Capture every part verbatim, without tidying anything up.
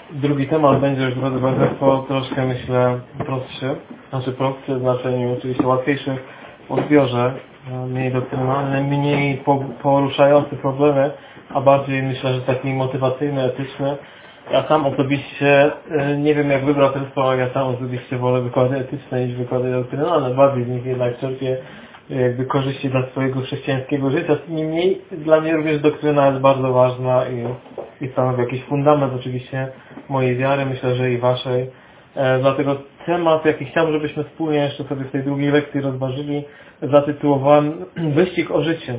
Drugi temat będzie już, drodzy Państwo, troszkę, myślę, prostszy. Znaczy prostszy w znaczeniu oczywiście łatwiejszy w odbiorze, mniej doktrynalny, mniej poruszający problemy, a bardziej, myślę, że taki motywacyjny, etyczny. Ja sam osobiście, nie wiem jak wybrał ten słowa, ja sam osobiście wolę wykłady etyczne niż wykłady doktrynalne. Bardziej z nich jednak czerpię jakby korzyści dla swojego chrześcijańskiego życia. Niemniej dla mnie również doktryna jest bardzo ważna i, i stanowi jakiś fundament oczywiście mojej wiary, myślę, że i waszej. E, dlatego temat, jaki chciałbym, żebyśmy wspólnie jeszcze sobie w tej drugiej lekcji rozważyli, zatytułowałem Wyścig o życie.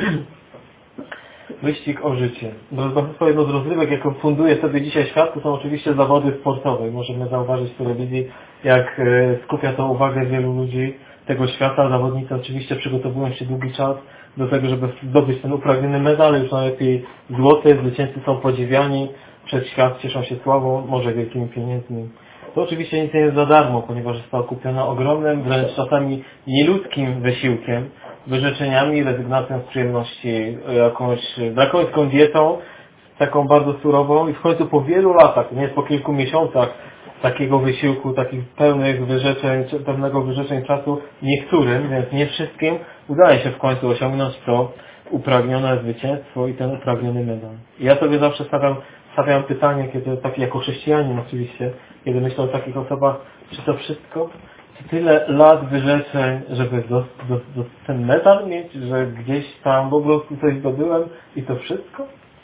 Wyścig o życie. Drodzy Państwo, jedno z rozrywek, jaką funduje sobie dzisiaj świat, to są oczywiście zawody sportowe. Możemy zauważyć w telewizji, jak skupia to uwagę wielu ludzi tego świata. Zawodnicy oczywiście przygotowują się długi czas do tego, żeby zdobyć ten upragniony medal. Już najlepiej złoty, zwycięzcy są podziwiani, przed świat cieszą się sławą, może wielkimi pieniędzmi. To oczywiście nic nie jest za darmo, ponieważ jest to okupione ogromnym, wręcz czasami nieludzkim wysiłkiem, wyrzeczeniami, rezygnacją z przyjemności, jakąś drakońską dietą, taką bardzo surową i w końcu po wielu latach, nie po kilku miesiącach takiego wysiłku, takich pełnych wyrzeczeń, pewnego wyrzeczeń czasu niektórym, więc nie wszystkim, udaje się w końcu osiągnąć to upragnione zwycięstwo i ten upragniony medal. I ja sobie zawsze stawiam, stawiam pytanie, kiedy taki jako chrześcijanin oczywiście, kiedy myślę o takich osobach, czy to wszystko? Czy tyle lat wyrzeczeń, żeby do, do, do ten medal mieć, że gdzieś tam po prostu coś zdobyłem i to wszystko?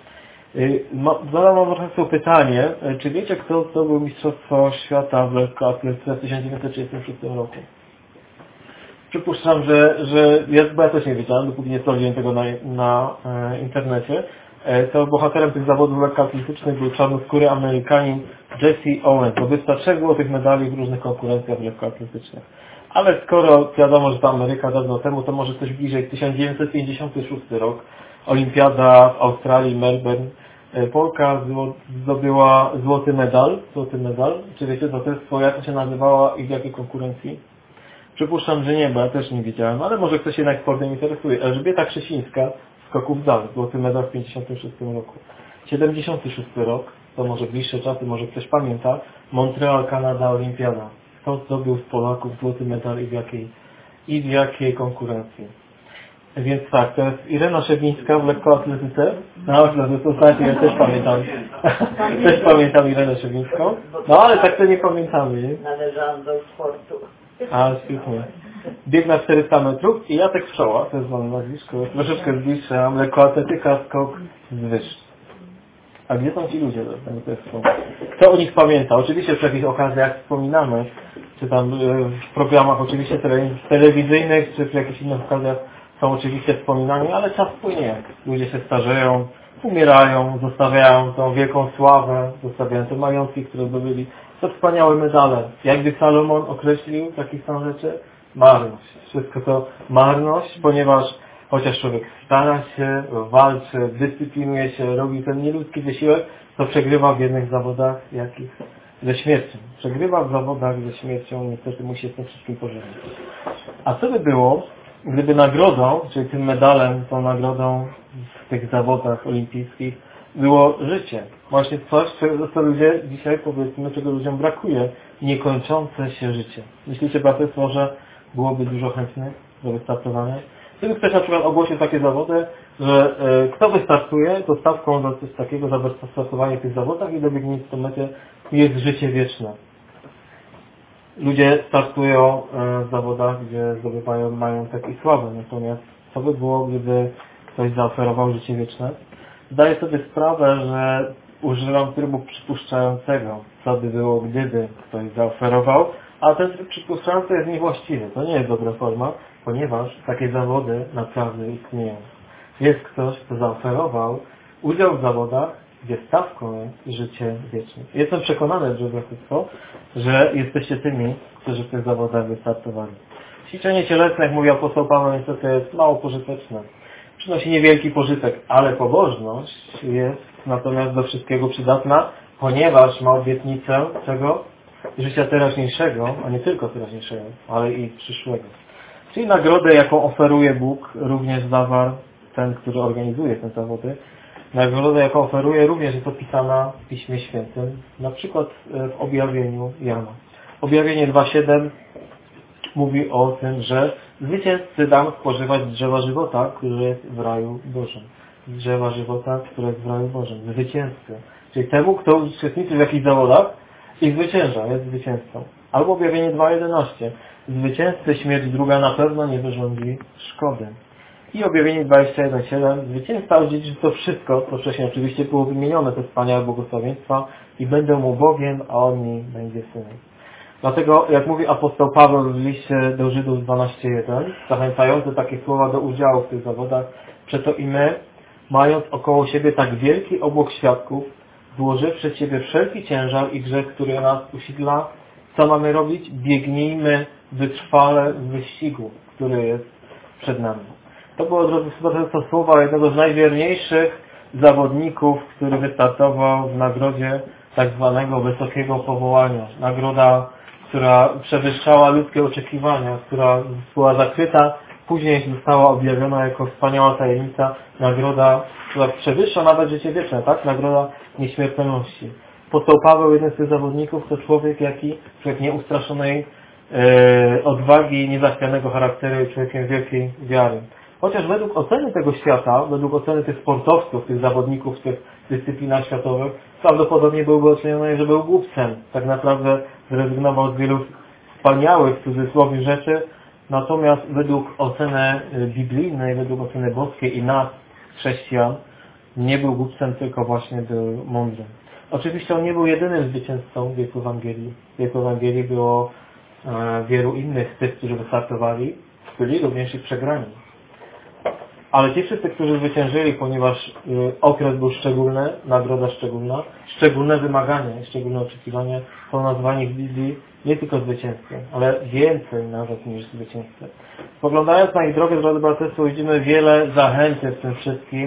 Zadam wam Państwu pytanie, czy wiecie, kto zdobył Mistrzostwo Świata w lekkoatletyce w tysiąc dziewięćset trzydziestym szóstym roku? Przypuszczam, że, że ja, bo ja też nie wiedziałem, dopóki nie sprawdziłem tego na, na e, internecie. E, to bohaterem tych zawodów lekkoatletycznych był czarnoskóry Amerykanin Jesse Owens, zdobywca trzech złotych medali w różnych konkurencjach lekkoatletycznych. Ale skoro wiadomo, że to Ameryka dawno temu, to może coś bliżej tysiąc dziewięćset pięćdziesiąty szósty rok. Olimpiada w Australii, Melbourne. Polka zdobyła złoty medal. Złoty medal. Czy wiecie, co to jest, jak to się nazywała i w jakiej konkurencji? Przypuszczam, że nie, bo ja też nie wiedziałem, ale może ktoś się jednak sportem interesuje. Elżbieta Krzesińska, skoków w dal, złoty medal w pięćdziesiątym szóstym roku. siedemdziesiąty szósty rok, to może bliższe czasy, może ktoś pamięta, Montreal, Kanada, Olimpiada. Kto zdobył z Polaków złoty medal i w jakiej, i w jakiej konkurencji? Więc tak, to jest Irena Szewińska w lekkoatletyce. No, w zasadzie ja też pamiętam. Też pamiętam Irenę Szewińską. No, ale tak to nie pamiętamy, nie? Należałam do sportu. A, świetnie. Bieg na czterysta metrów i Jacek Pszczoła, to jest moje nazwisko, troszeczkę bliższe, lekkoatletyka, skok z wyż. A gdzie są ci ludzie? Kto o nich pamięta? Oczywiście przy jakichś okazjach wspominamy, czy tam w programach oczywiście telewizyjnych, czy przy jakichś innych okazjach są oczywiście wspominani, ale czas płynie. Ludzie się starzeją, umierają, zostawiają tą wielką sławę, zostawiają te majątki, które zdobyli. To wspaniałe medale. Jakby Salomon określił takich sam rzeczy? Marność. Wszystko to marność, ponieważ chociaż człowiek stara się, walczy, dyscyplinuje się, robi ten nieludzki wysiłek, to przegrywa w jednych zawodach jakich? Ze śmiercią. Przegrywa w zawodach ze śmiercią, niestety musi się z tym wszystkim pożegnać. A co by było, gdyby nagrodą, czyli tym medalem, tą nagrodą w tych zawodach olimpijskich było życie? Właśnie coś, czego co ludzie dzisiaj, powiedzmy, czego ludziom brakuje. Niekończące się życie. Myślicie, braterstwo, że byłoby dużo chętnych do wystartowania? Gdyby ktoś na przykład ogłosił takie zawody, że e, kto wystartuje, to stawką za coś takiego, za wystartowanie w tych zawodach i dobiegnięcie do mety jest życie wieczne. Ludzie startują w zawodach, gdzie zdobywają majątek i sławę. Natomiast co by było, gdyby ktoś zaoferował życie wieczne? Zdaję sobie sprawę, że używam trybu przypuszczającego. Co by było, gdyby ktoś zaoferował, a ten tryb przypuszczający jest niewłaściwy. To nie jest dobra forma, ponieważ takie zawody naprawdę istnieją. Jest ktoś, kto zaoferował udział w zawodach, gdzie stawką jest życie wieczne. Jestem przekonany, że braterstwo, że jesteście tymi, którzy w tych zawodach wystartowali. Ćwiczenie cielesne, jak mówi apostoł Paweł, niestety jest mało pożyteczne. Przynosi niewielki pożytek, ale pobożność jest natomiast do wszystkiego przydatna, ponieważ ma obietnicę czego? Życia teraźniejszego, a nie tylko teraźniejszego, ale i przyszłego. Czyli nagrodę, jaką oferuje Bóg, również zawarł ten, który organizuje te zawody, Nagroda, jaką oferuje, również jest opisana w Piśmie Świętym, na przykład w objawieniu Jana. Objawienie dwa siedem mówi o tym, że zwycięzcy dam spożywać z drzewa żywota, które jest w raju Bożym. Z drzewa żywota, które jest w raju Bożym. Zwycięzcy. Czyli temu, kto uczestniczy w jakichś zawodach i zwycięża, jest zwycięzcą. Albo objawienie dwa jedenaście. Zwycięzcy śmierć druga na pewno nie wyrządzi szkody. I objawienie dwadzieścia jeden siedem. Zwycięzca odziedziczy to wszystko, co wcześniej oczywiście było wymienione, te wspaniałe błogosławieństwa i będę mu Bogiem, a on mi będzie synem. Dlatego, jak mówi apostoł Paweł w liście do Żydów dwanaście jeden, zachęcający takie słowa do udziału w tych zawodach, przeto i my, mając około siebie tak wielki obłok świadków, złożywszy z siebie wszelki ciężar i grzech, który nas usidla, co mamy robić? Biegnijmy wytrwale w wyścigu, który jest przed nami. To było, drodzy słuchacze, słowa jednego z najwierniejszych zawodników, który wystartował w nagrodzie tak zwanego wysokiego powołania. Nagroda, która przewyższała ludzkie oczekiwania, która była zakryta, później została objawiona jako wspaniała tajemnica, nagroda, która przewyższa nawet życie wieczne, tak? Nagroda nieśmiertelności. Apostoł Paweł, jeden z tych zawodników, to człowiek, jaki, człowiek nieustraszonej e, odwagi, niezachwianego charakteru i człowiekiem wielkiej wiary. Chociaż według oceny tego świata, według oceny tych sportowców, tych zawodników w tych dyscyplinach światowych, prawdopodobnie byłby oceniony, że był głupcem. Tak naprawdę zrezygnował z wielu wspaniałych, w cudzysłowie, rzeczy. Natomiast według oceny biblijnej, według oceny boskiej i nas, chrześcijan, nie był głupcem, tylko właśnie był mądrym. Oczywiście on nie był jedynym zwycięzcą wieku Ewangelii. W wieku Ewangelii było e, wielu innych tych, którzy wystartowali, byli również i przegrani. Ale ci wszyscy, którzy zwyciężyli, ponieważ y, okres był szczególny, nagroda szczególna, szczególne wymagania, szczególne oczekiwania, są nazwani w Biblii nie tylko zwycięzcy, ale więcej nawet niż zwycięzcy. Spoglądając na ich drogę, drodzy braterstwo, widzimy wiele zachęty w tym wszystkim,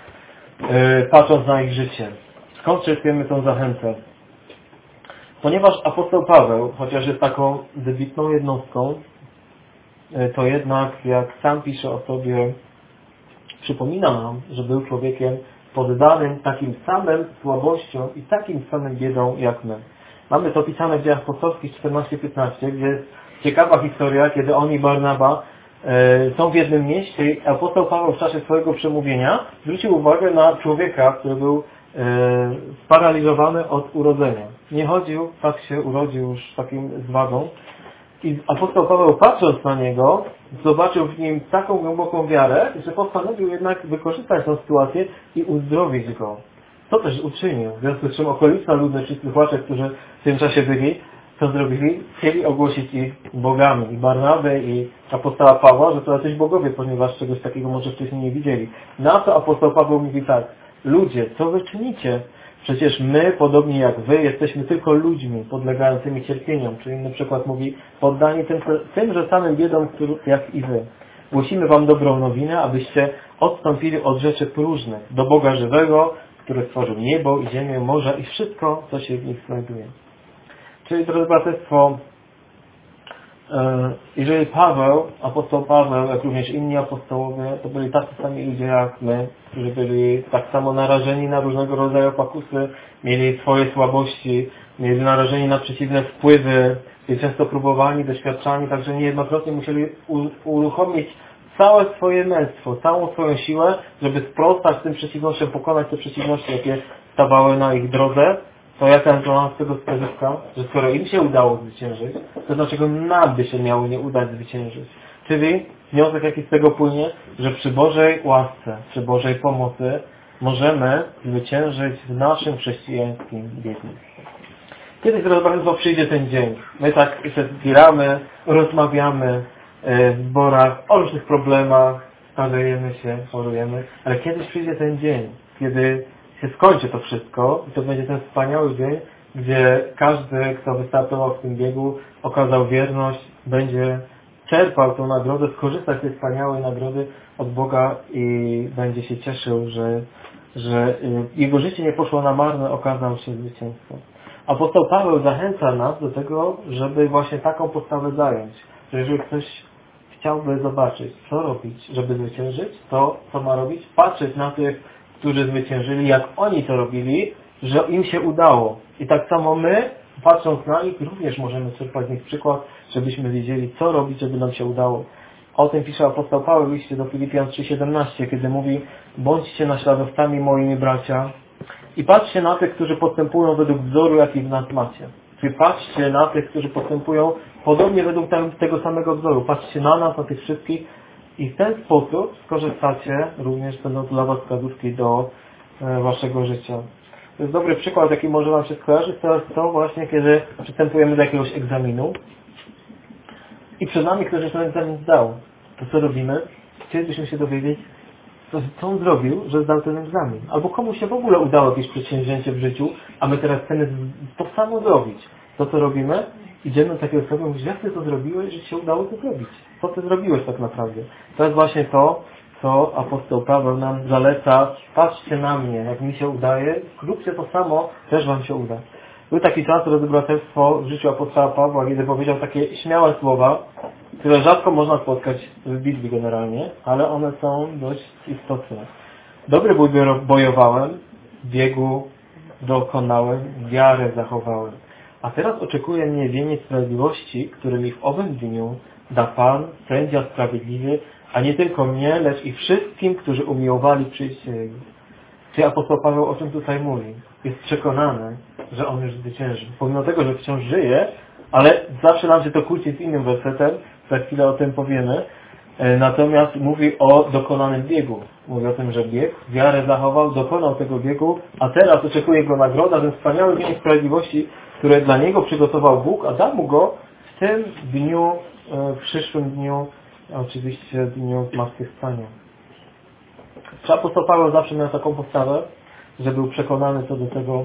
y, patrząc na ich życie. Skąd czerpiemy tą zachętę? Ponieważ apostoł Paweł, chociaż jest taką wybitną jednostką, y, to jednak, jak sam pisze o sobie, przypomina nam, że był człowiekiem poddanym takim samym słabościom i takim samym biedą jak my. Mamy to pisane w Dziejach Apostolskich czternaście piętnaście, gdzie jest ciekawa historia, kiedy on i Barnaba e, są w jednym mieście i apostoł Paweł w czasie swojego przemówienia zwrócił uwagę na człowieka, który był e, sparaliżowany od urodzenia. Nie chodził, tak się urodził już takim zwadą. I apostoł Paweł, patrząc na niego, zobaczył w nim taką głęboką wiarę, że postanowił jednak wykorzystać tę sytuację i uzdrowić go. To też uczynił. W związku z czym okoliczna ludność, ci słuchacze, którzy w tym czasie byli, co zrobili? Chcieli ogłosić ich bogami. I Barnabę, i apostoła Pawła, że to jacyś bogowie, ponieważ czegoś takiego może wcześniej nie widzieli. Na to apostoł Paweł mówi tak: ludzie, co wy czynicie? Przecież my, podobnie jak wy, jesteśmy tylko ludźmi podlegającymi cierpieniom. Czyli inny przykład mówi, poddani tym, tymże samym biedom, jak i wy. Głosimy wam dobrą nowinę, abyście odstąpili od rzeczy próżnych, do Boga żywego, który stworzył niebo i ziemię, morza i wszystko, co się w nich znajduje. Czyli, drodzy braterstwo, jeżeli Paweł, apostoł Paweł, jak również inni apostołowie, to byli tacy sami ludzie jak my, którzy byli tak samo narażeni na różnego rodzaju pokusy, mieli swoje słabości, mieli narażeni na przeciwne wpływy, byli często próbowani, doświadczani, także niejednokrotnie musieli uruchomić całe swoje męstwo, całą swoją siłę, żeby sprostać tym przeciwnościom, pokonać te przeciwności, jakie stawały na ich drodze. To jaka jest dla nas tego wskazówka? Że skoro im się udało zwyciężyć, to dlaczego nam by się miało nie udać zwyciężyć? Czyli wniosek jaki z tego płynie, że przy Bożej łasce, przy Bożej pomocy możemy zwyciężyć w naszym chrześcijańskim biegu. Kiedyś, drodzy Państwo, przyjdzie ten dzień. My tak się zbieramy, rozmawiamy w zborach o różnych problemach, starzejemy się, chorujemy, ale kiedyś przyjdzie ten dzień, kiedy się skończy to wszystko i to będzie ten wspaniały dzień, gdzie każdy, kto wystartował w tym biegu, okazał wierność, będzie czerpał tę nagrodę, skorzystać z tej wspaniałej nagrody od Boga i będzie się cieszył, że, że jego życie nie poszło na marne, okazał się zwycięzcą. Apostoł Paweł zachęca nas do tego, żeby właśnie taką postawę zająć. Że jeżeli ktoś chciałby zobaczyć, co robić, żeby zwyciężyć, to co ma robić? Patrzeć na tych którzy zwyciężyli, jak oni to robili, że im się udało. I tak samo my, patrząc na nich, również możemy czerpać z nich przykład, żebyśmy wiedzieli, co robić, żeby nam się udało. O tym pisze apostoł Paweł w liście do Filipian trzy siedemnaście, kiedy mówi: bądźcie naśladowcami moimi, bracia, i patrzcie na tych, którzy postępują według wzoru, jaki w nas macie. Czyli patrzcie na tych, którzy postępują podobnie według tego samego wzoru. Patrzcie na nas, na tych wszystkich i w ten sposób skorzystacie, również będą to dla was wskazówki do e, waszego życia. To jest dobry przykład, jaki może wam się skojarzyć. To jest to właśnie, kiedy przystępujemy do jakiegoś egzaminu i przed nami ktoś już ten egzamin zdał. To co robimy? Chcielibyśmy się dowiedzieć, co on zrobił, że zdał ten egzamin. Albo komuś się w ogóle udało jakieś przedsięwzięcie w życiu, a my teraz chcemy to samo zrobić. To co robimy? Idziemy do takiego osoby i mówisz: jak ty to zrobiłeś, że ci się udało to zrobić? Co ty zrobiłeś tak naprawdę? To jest właśnie to, co apostoł Paweł nam zaleca. Patrzcie na mnie, jak mi się udaje, róbcie to samo, też wam się uda. Był taki czas, drodzy braterstwo, w życiu apostoła Pawła, kiedy powiedział takie śmiałe słowa, które rzadko można spotkać w Biblii generalnie, ale one są dość istotne. Dobry bój bojowałem, biegu dokonałem, wiarę zachowałem. A teraz oczekuje mnie wieniec sprawiedliwości, który mi w owym dniu da Pan, sędzia sprawiedliwy, a nie tylko mnie, lecz i wszystkim, którzy umiłowali przyjście Jego. Czy apostoł Paweł o czym tutaj mówi? Jest przekonany, że on już zwycięży. Pomimo tego, że wciąż żyje, ale zawsze nam się to kłóci z innym wersetem, za chwilę o tym powiemy. Natomiast mówi o dokonanym biegu. Mówi o tym, że bieg, wiarę zachował, dokonał tego biegu, a teraz oczekuje go nagroda, ten wspaniały dzień sprawiedliwości, który dla niego przygotował Bóg, a da mu go w tym dniu, w przyszłym dniu, oczywiście dniu zmartwychwstania. Czy apostoł Paweł zawsze miał taką postawę, że był przekonany co do tego,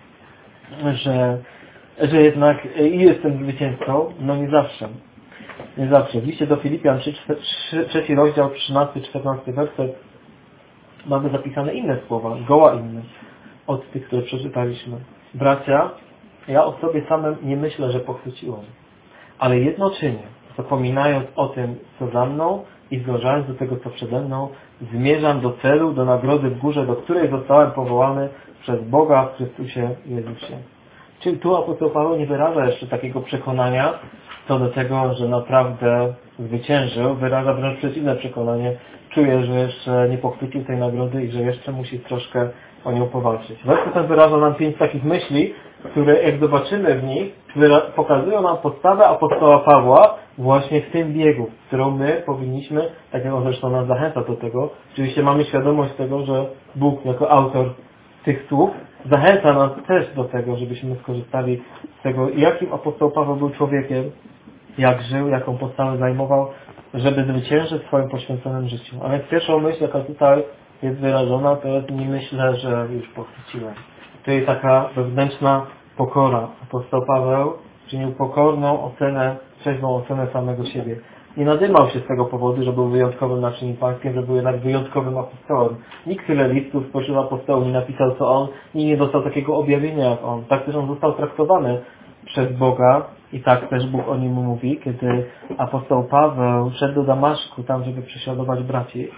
że, że jednak i jestem zwycięzcą? No nie zawsze. Nie zawsze. W liście do Filipian, trzeci rozdział, trzynasty czternasty werset, mamy zapisane inne słowa, zgoła inne od tych, które przeczytaliśmy. Bracia, ja o sobie samym nie myślę, że pochwyciłem, ale jedno czynię, zapominając o tym, co za mną i zdążając do tego, co przede mną, zmierzam do celu, do nagrody w górze, do której zostałem powołany przez Boga w Chrystusie Jezusie. Czyli tu apostoł Paweł nie wyraża jeszcze takiego przekonania co do tego, że naprawdę zwyciężył, wyraża wręcz przeciwne przekonanie. Czuje, że jeszcze nie pochwycił tej nagrody i że jeszcze musi troszkę o nią powalczyć. Werset ten wyraża nam pięć takich myśli, które jak zobaczymy w nich, pokazują nam podstawę apostoła Pawła właśnie w tym biegu, którą my powinniśmy, tak jak on zresztą nas zachęca do tego, oczywiście mamy świadomość tego, że Bóg jako autor tych słów zachęca nas też do tego, żebyśmy skorzystali z tego, jakim apostoł Paweł był człowiekiem, jak żył, jaką postawę zajmował, żeby zwyciężyć w swoim poświęconym życiu. A więc pierwszą myśl, jaka tutaj jest wyrażona, to jest: nie myślę, że już pochwyciłem. To jest taka wewnętrzna pokora. Apostoł Paweł czynił pokorną ocenę, trzeźwą ocenę samego siebie. Nie nadymał się z tego powodu, że był wyjątkowym naczyniem pańskim, że był jednak wyjątkowym apostołem. Nikt tyle listów spośród apostołów nie napisał co on, nikt nie dostał takiego objawienia jak on. Tak też on został traktowany przez Boga i tak też Bóg o nim mówi, kiedy apostoł Paweł szedł do Damaszku, tam żeby prześladować braci.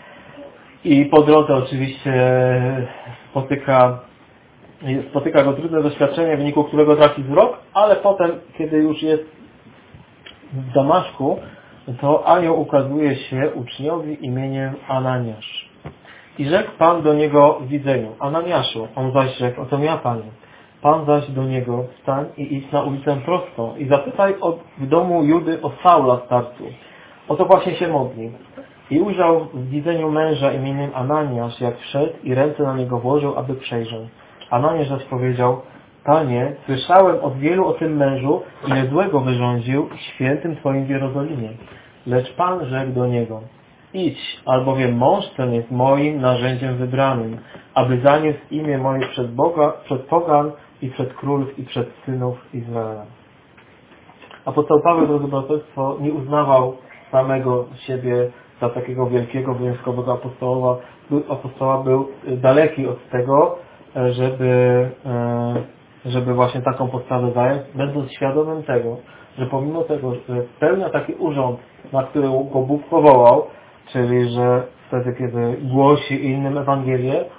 I po drodze oczywiście spotyka, spotyka go trudne doświadczenie, w wyniku którego traci wzrok, ale potem, kiedy już jest w Damaszku, to anioł ukazuje się uczniowi imieniem Ananiasz. I rzekł Pan do niego w widzeniu: Ananiaszu. On zaś rzekł: oto ja, Panie. Pan zaś do niego: wstań i idź na ulicę prostą i zapytaj od, w domu Judy o Saula starcu. Oto właśnie się modli. I ujrzał w widzeniu męża imieniem Ananiasz, jak wszedł i ręce na niego włożył, aby przejrzał. Ananiasz zaś powiedział: Panie, słyszałem od wielu o tym mężu, ile złego wyrządził świętym Twoim w Jerozolimie. Lecz Pan rzekł do niego: idź, albowiem mąż ten jest moim narzędziem wybranym, aby zaniósł imię moje przed Boga, przed pogan i przed królów i przed synów Izraela. Apostoł Paweł, drodzy braterstwo, nie uznawał samego siebie za takiego wielkiego, wyjątkowego apostoła. Apostoła był daleki od tego, żeby, żeby właśnie taką postawę zająć, będąc świadomym tego, że pomimo tego, że spełnia taki urząd, na który go Bóg powołał, czyli że wtedy, kiedy głosi innym Ewangelię,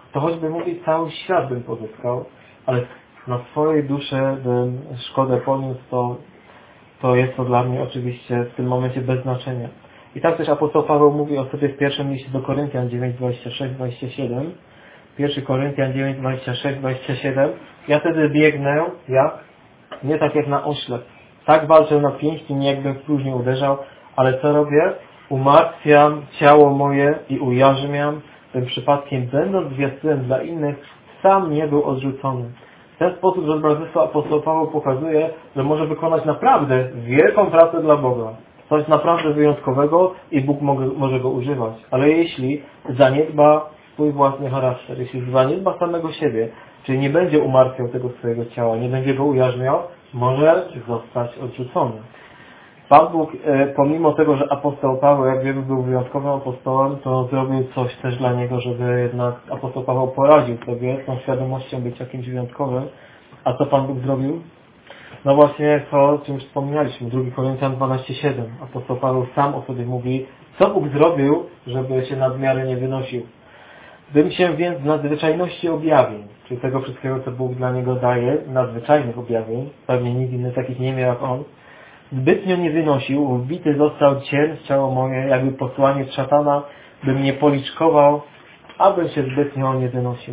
to choćby mówi cały świat bym pozyskał, ale na swojej duszy bym szkodę poniósł, to, to jest to dla mnie oczywiście w tym momencie bez znaczenia. I tak też apostoł Paweł mówi o sobie w pierwszym liście do Koryntian dziewięć, dwadzieścia sześć, dwadzieścia siedem. pierwszy Koryntian dziewięć, dwadzieścia sześć, dwadzieścia siedem. Ja wtedy biegnę, jak? Nie tak jak na oślep. Tak walczę na pięści, nie jakbym w próżnię uderzał, ale co robię? Umartwiam ciało moje i ujarzmiam, tym przypadkiem będąc zwiastunem dla innych, sam nie był odrzucony. W ten sposób, że braterstwo apostoł Paweł pokazuje, że może wykonać naprawdę wielką pracę dla Boga. Coś naprawdę wyjątkowego i Bóg może go używać. Ale jeśli zaniedba swój własny charakter, jeśli zaniedba samego siebie, czyli nie będzie umartwiał tego swojego ciała, nie będzie go ujarzmiał, może zostać odrzucony. Pan Bóg, pomimo tego, że apostoł Paweł, jak wiemy, był wyjątkowym apostołem, to zrobił coś też dla niego, żeby jednak apostoł Paweł poradził sobie z tą świadomością być jakimś wyjątkowym. A co Pan Bóg zrobił? No właśnie to, o czym już wspominaliśmy, drugi Koryntian dwanaście, siedem. Apostoł Paweł sam o sobie mówi, co Bóg zrobił, żeby się nadmiarę nie wynosił. Bym się więc w nadzwyczajności objawień, czyli tego wszystkiego, co Bóg dla niego daje, nadzwyczajnych objawień, pewnie nikt inny takich nie miał jak on, zbytnio nie wynosił, wbity został cień w ciało moje, jakby posłanie szatana, by mnie policzkował, abym się zbytnio nie wynosił.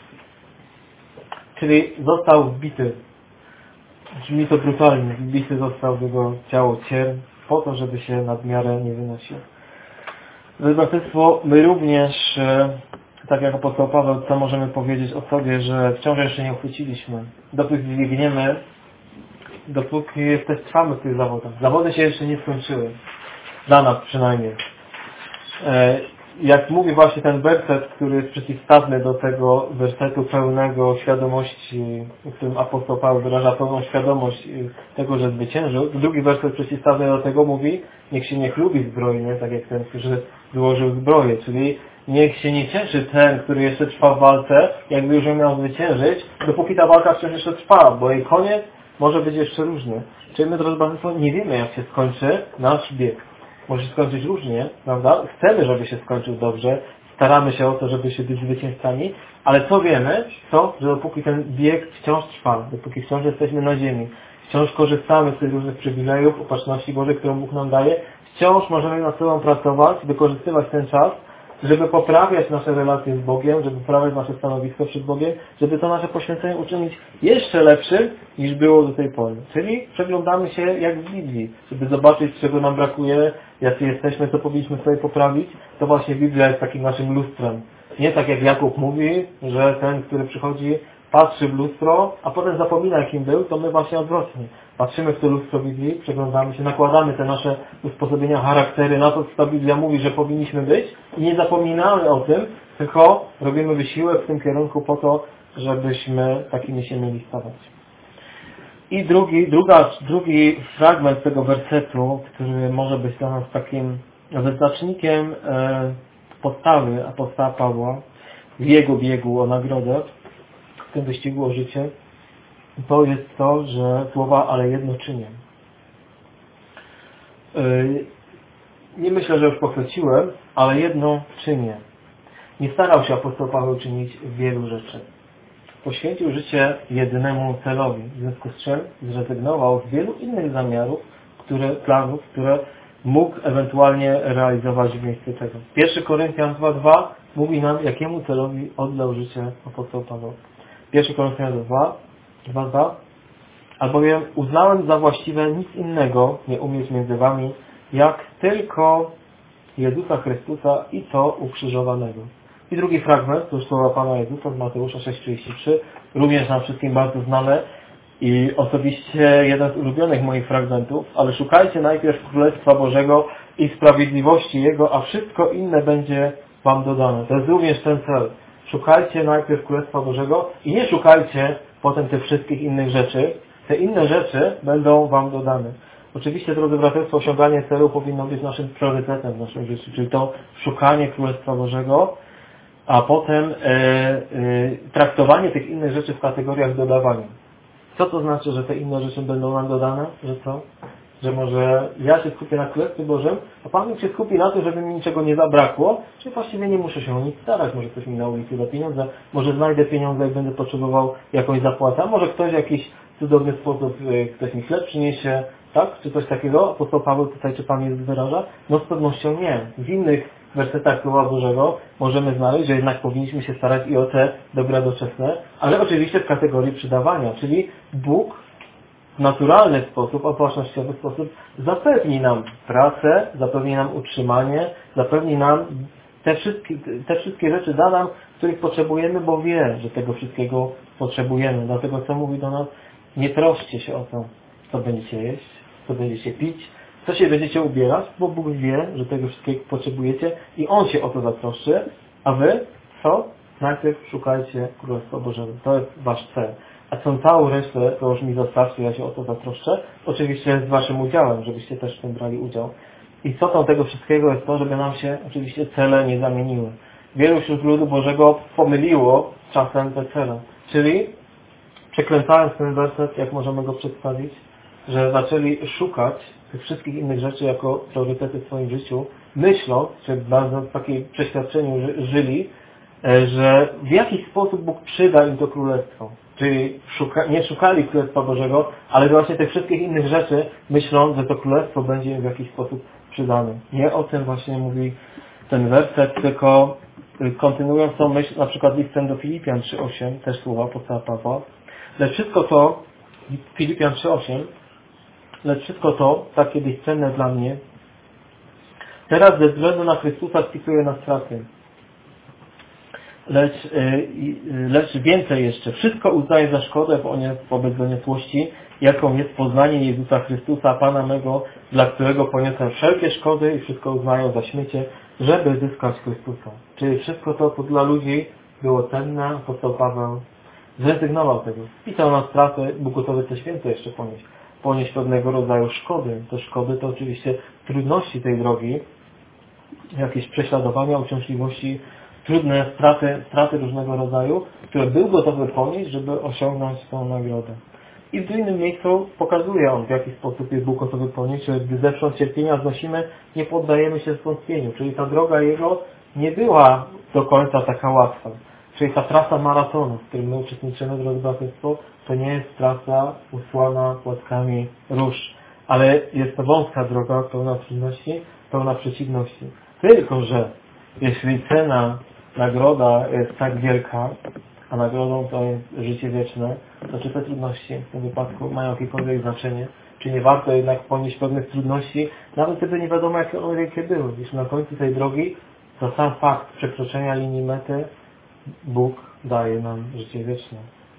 Czyli został wbity. Brzmi to brutalnie. Wbity został w jego ciało cień, po to, żeby się nadmiarę nie wynosił. Braterstwo, my również, tak jak apostoł Paweł, co możemy powiedzieć o sobie, że wciąż jeszcze nie uchwyciliśmy. Dopóki biegniemy, dopóki też trwamy w tych zawodach. Zawody się jeszcze nie skończyły. Dla nas przynajmniej. Jak mówi właśnie ten werset, który jest przeciwstawny do tego wersetu pełnego świadomości, w którym apostoł Paweł wyraża pełną świadomość tego, że zwyciężył. Drugi werset przeciwstawny do tego mówi, niech się nie chlubi zbrojnie, tak jak ten, który wyłożył zbroję, czyli niech się nie cieszy ten, który jeszcze trwa w walce, jakby już miał zwyciężyć, dopóki ta walka wciąż jeszcze trwa, bo jej koniec może być jeszcze różny. Czyli my, drodzy Państwo, nie wiemy, jak się skończy nasz bieg. Może się skończyć różnie, prawda? Chcemy, żeby się skończył dobrze, staramy się o to, żeby się być zwycięzcami, ale co wiemy? To, że dopóki ten bieg wciąż trwa, dopóki wciąż jesteśmy na ziemi, wciąż korzystamy z tych różnych przywilejów, opatrzności Bożej, którą Bóg nam daje, wciąż możemy nad sobą pracować, wykorzystywać ten czas, żeby poprawiać nasze relacje z Bogiem, żeby poprawiać nasze stanowisko przed Bogiem, żeby to nasze poświęcenie uczynić jeszcze lepszym, niż było do tej pory. Czyli przeglądamy się jak w Biblii, żeby zobaczyć, czego nam brakuje, jacy jesteśmy, co powinniśmy sobie poprawić. To właśnie Biblia jest takim naszym lustrem. Nie tak jak Jakub mówi, że ten, który przychodzi, patrzy w lustro, a potem zapomina, jakim był, to my właśnie odwrotnie. Patrzymy w to lustro Biblii, przeglądamy się, nakładamy te nasze usposobienia, charaktery na to, co ta Biblia mówi, że powinniśmy być i nie zapominamy o tym, tylko robimy wysiłek w tym kierunku po to, żebyśmy takimi się mieli stawać. I drugi, druga, drugi fragment tego wersetu, który może być dla nas takim wyznacznikiem e, postawy apostoła Pawła w jego biegu o nagrodę, w tym wyścigu o życie, to jest to, że słowa ale jedno czynię. Nie myślę, że już pochwyciłem, ale jedno czynię. Nie starał się apostoł Paweł czynić wielu rzeczy. Poświęcił życie jedynemu celowi, w związku z czym zrezygnował z wielu innych zamiarów, które, planów, które mógł ewentualnie realizować w miejscu tego. pierwszy Koryntian dwa, dwa mówi nam, jakiemu celowi oddał życie apostoł Paweł. pierwszy Koryntian dwa, dwa, dwa albowiem uznałem za właściwe nic innego nie umieć między wami, jak tylko Jezusa Chrystusa i to ukrzyżowanego. I drugi fragment, to już słowa Pana Jezusa z Mateusza sześć trzydzieści trzy, również nam wszystkim bardzo znane i osobiście jeden z ulubionych moich fragmentów, ale szukajcie najpierw Królestwa Bożego i sprawiedliwości Jego, a wszystko inne będzie wam dodane. To jest również ten cel. Szukajcie najpierw Królestwa Bożego i nie szukajcie potem tych wszystkich innych rzeczy. Te inne rzeczy będą wam dodane. Oczywiście, drodzy braterstwo, osiąganie celu powinno być naszym priorytetem w naszym życiu, czyli to szukanie Królestwa Bożego, a potem e, e, traktowanie tych innych rzeczy w kategoriach dodawania. Co to znaczy, że te inne rzeczy będą nam dodane? Że co? że może ja się skupię na Królestwie Bożym, a Pan Bóg się skupi na tym, żeby mi niczego nie zabrakło, czyli właściwie nie muszę się o nic starać, może ktoś mi na ulicy da pieniądze, może znajdę pieniądze, jak będę potrzebował jakąś zapłatę, a może ktoś w jakiś cudowny sposób, ktoś mi chleb przyniesie, tak? Czy coś takiego? Apostoł Paweł tutaj, czy Pan Jezus wyraża? No z pewnością nie. W innych wersetach Słowa Bożego możemy znaleźć, że jednak powinniśmy się starać i o te dobra doczesne, ale oczywiście w kategorii przydawania, czyli Bóg w naturalny sposób, opatrznościowy sposób zapewni nam pracę, zapewni nam utrzymanie, zapewni nam te wszystkie, te wszystkie rzeczy da nam, których potrzebujemy, bo wie, że tego wszystkiego potrzebujemy. Dlatego co mówi do nas? Nie troszcie się o to, co będziecie jeść, co będziecie pić, co się będziecie ubierać, bo Bóg wie, że tego wszystkiego potrzebujecie i On się o to zatroszczy, a Wy co? Najpierw szukajcie Królestwa Bożego. To jest Wasz cel. A tą całą resztę, to już mi zostawcie, ja się o to zatroszczę. Oczywiście z Waszym udziałem, żebyście też w tym brali udział. I co tego wszystkiego jest to, żeby nam się oczywiście cele nie zamieniły. Wielu wśród ludu Bożego pomyliło czasem te cele. Czyli przekręcając ten werset, jak możemy go przedstawić, że zaczęli szukać tych wszystkich innych rzeczy jako priorytety w swoim życiu, myśląc, czy bardzo w takim przeświadczeniu żyli, że w jakiś sposób Bóg przyda im to królestwo. Czyli szuka, nie szukali Królestwa Bożego, ale właśnie tych wszystkich innych rzeczy, myśląc, że to królestwo będzie im w jakiś sposób przydane. Nie o tym właśnie mówi ten werset, tylko kontynuując tą myśl, na przykład listem do Filipian trzy osiem, też słowa apostoła Pawła. Lecz wszystko to, Filipian trzy osiem, lecz wszystko to, tak kiedyś cenne dla mnie, teraz ze względu na Chrystusa spisuję na straty. Lecz, lecz więcej jeszcze, wszystko uznaję za szkodę wobec doniosłości, jaką jest poznanie Jezusa Chrystusa, Pana mego, dla którego poniosłem wszelkie szkody i wszystko uznaję za śmiecie, żeby zyskać Chrystusa. Czyli wszystko to, co dla ludzi było cenne, apostoł Paweł zrezygnował tego. Pisał na straty, był gotowy coś więcej jeszcze ponieść. Ponieść pewnego rodzaju szkody. To szkody to oczywiście trudności tej drogi, jakieś prześladowania, uciążliwości, trudne straty, straty różnego rodzaju, które był gotowy ponieść, żeby osiągnąć tą nagrodę. I w innym miejscu pokazuje on, w jaki sposób jest Bóg gotowy ponieść, że gdy zewsząd cierpienia znosimy, nie poddajemy się zwątpieniu. Czyli ta droga Jego nie była do końca taka łatwa. Czyli ta trasa maratonu, w którym my uczestniczymy, drodzy braterstwo, to nie jest trasa usłana płatkami róż, ale jest to wąska droga, pełna trudności, pełna przeciwności. Tylko że jeśli cena, nagroda jest tak wielka, a nagrodą to jest życie wieczne, to czy te trudności w tym wypadku mają jakiekolwiek znaczenie? Czy nie warto jednak ponieść pewnych trudności, nawet gdyby nie wiadomo, jakie one wielkie były. Jeśli na końcu tej drogi, to sam fakt przekroczenia linii mety Bóg daje nam życie wieczne.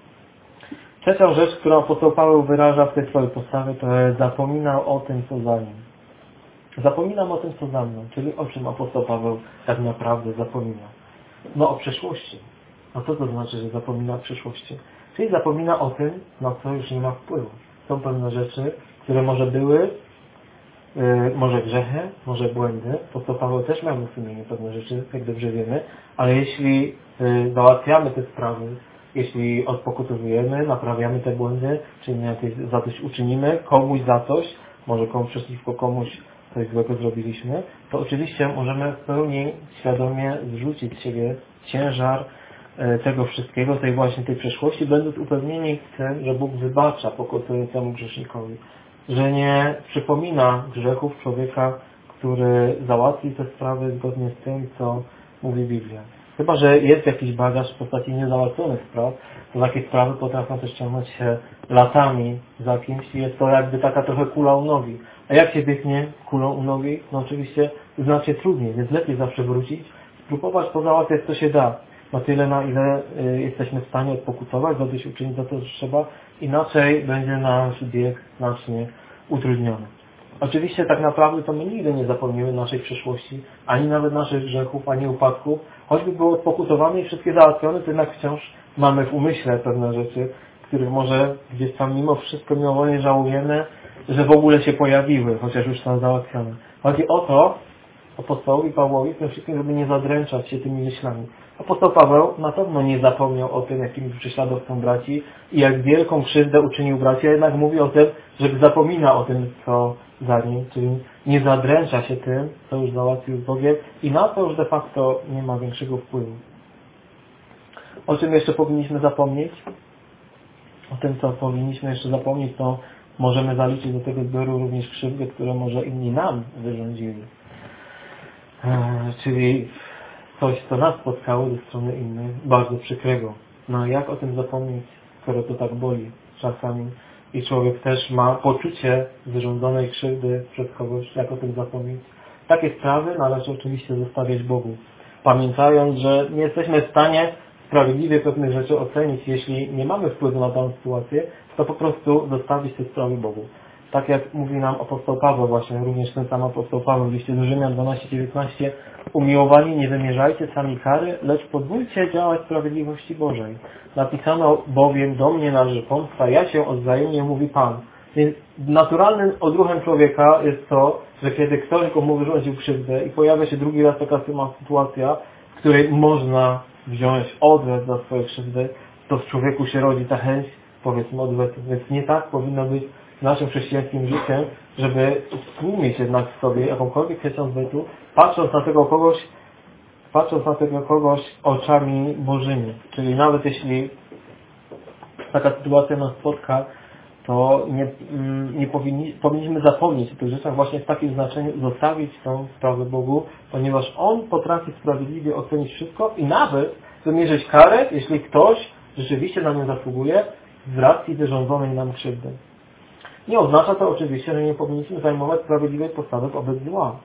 Trzecia rzecz, którą apostoł Paweł wyraża w tej swojej postawie, to jest zapominał o tym, co za nim. Zapominam o tym, co za mną. Czyli o czym apostoł Paweł tak naprawdę zapomina? No o przeszłości. A co to znaczy, że zapomina o przyszłości? Czyli zapomina o tym, na co już nie ma wpływu. Są pewne rzeczy, które może były, yy, może grzechy, może błędy. Apostoł Paweł też miał na sumieniu pewne rzeczy, jak dobrze wiemy, ale jeśli yy, załatwiamy te sprawy, jeśli odpokutowujemy, naprawiamy te błędy, czyli jakieś za coś uczynimy, komuś za coś, może komuś przeciwko komuś coś złego zrobiliśmy, to oczywiście możemy w pełni świadomie zrzucić z siebie ciężar tego wszystkiego, tej właśnie tej przeszłości, będąc upewnieni w tym, że Bóg wybacza pokutującemu grzesznikowi, że nie przypomina grzechów człowieka, który załatwi te sprawy zgodnie z tym, co mówi Biblia. Chyba że jest jakiś bagaż w postaci niezałatwionych spraw, to takie sprawy potrafią też ciągnąć się latami za kimś i jest to jakby taka trochę kula u nogi. A jak się biegnie kulą u nogi? No oczywiście znacznie trudniej, więc lepiej zawsze wrócić, spróbować pozałatwiać co się da, na tyle na ile y, jesteśmy w stanie odpokutować, zadośćuczynić za to, że trzeba, inaczej będzie nasz bieg znacznie utrudniony. Oczywiście tak naprawdę to my nigdy nie zapomnimy naszej przeszłości, ani nawet naszych grzechów, ani upadków. Choćby było odpokutowane i wszystkie załatwione, to jednak wciąż mamy w umyśle pewne rzeczy, których może gdzieś tam mimo wszystko mimowolnie żałujemy, że w ogóle się pojawiły, chociaż już są załatwione. Chodzi o to, apostołowi Pawłowi, w tym wszystkim, żeby nie zadręczać się tymi myślami. Apostoł Paweł na pewno nie zapomniał o tym, jakim prześladowcą braci i jak wielką krzywdę uczynił braci, a jednak mówi o tym, że zapomina o tym, co za Nim, czyli nie zadręcza się tym, co już załatwił z Bogiem i na to już de facto nie ma większego wpływu. O czym jeszcze powinniśmy zapomnieć? O tym, co powinniśmy jeszcze zapomnieć, to możemy zaliczyć do tego zbioru również krzywdy, które może inni nam wyrządzili. Eee, czyli coś, co nas spotkało ze strony innych, bardzo przykrego. No jak o tym zapomnieć, skoro to tak boli czasami i człowiek też ma poczucie wyrządzonej krzywdy przez kogoś, jak o tym zapomnieć? Takie sprawy należy oczywiście zostawiać Bogu, pamiętając, że nie jesteśmy w stanie sprawiedliwie pewnych rzeczy ocenić, jeśli nie mamy wpływu na daną sytuację, to po prostu zostawić te sprawy Bogu. Tak jak mówi nam apostoł Paweł właśnie, również ten sam apostoł Paweł w liście do Rzymian dwanaście dziewiętnaście: umiłowani, nie wymierzajcie sami kary, lecz pozwólcie działać sprawiedliwości Bożej. Napisano bowiem: do mnie należy pomsta, ja się odwzajemnię, mówi Pan. Więc naturalnym odruchem człowieka jest to, że kiedy ktoś go mu wyrządził krzywdę i pojawia się drugi raz taka sama sytuacja, w której można wziąć odwet za swoje krzywdy, to w człowieku się rodzi ta chęć, powiedzmy, odwetu. Więc nie tak powinno być naszym chrześcijańskim życiem, żeby stłumić jednak w sobie jakąkolwiek chęć odwetu, patrząc na tego kogoś, patrząc na tego kogoś oczami Bożymi. Czyli nawet jeśli taka sytuacja nas spotka, to nie, nie powinni, powinniśmy zapomnieć o tych rzeczach właśnie w takim znaczeniu, zostawić tą sprawę Bogu, ponieważ On potrafi sprawiedliwie ocenić wszystko i nawet wymierzyć karę, jeśli ktoś rzeczywiście na nią zasługuje z racji wyrządzonej nam krzywdy. Nie oznacza to oczywiście, że nie powinniśmy zajmować sprawiedliwej postawy wobec zła.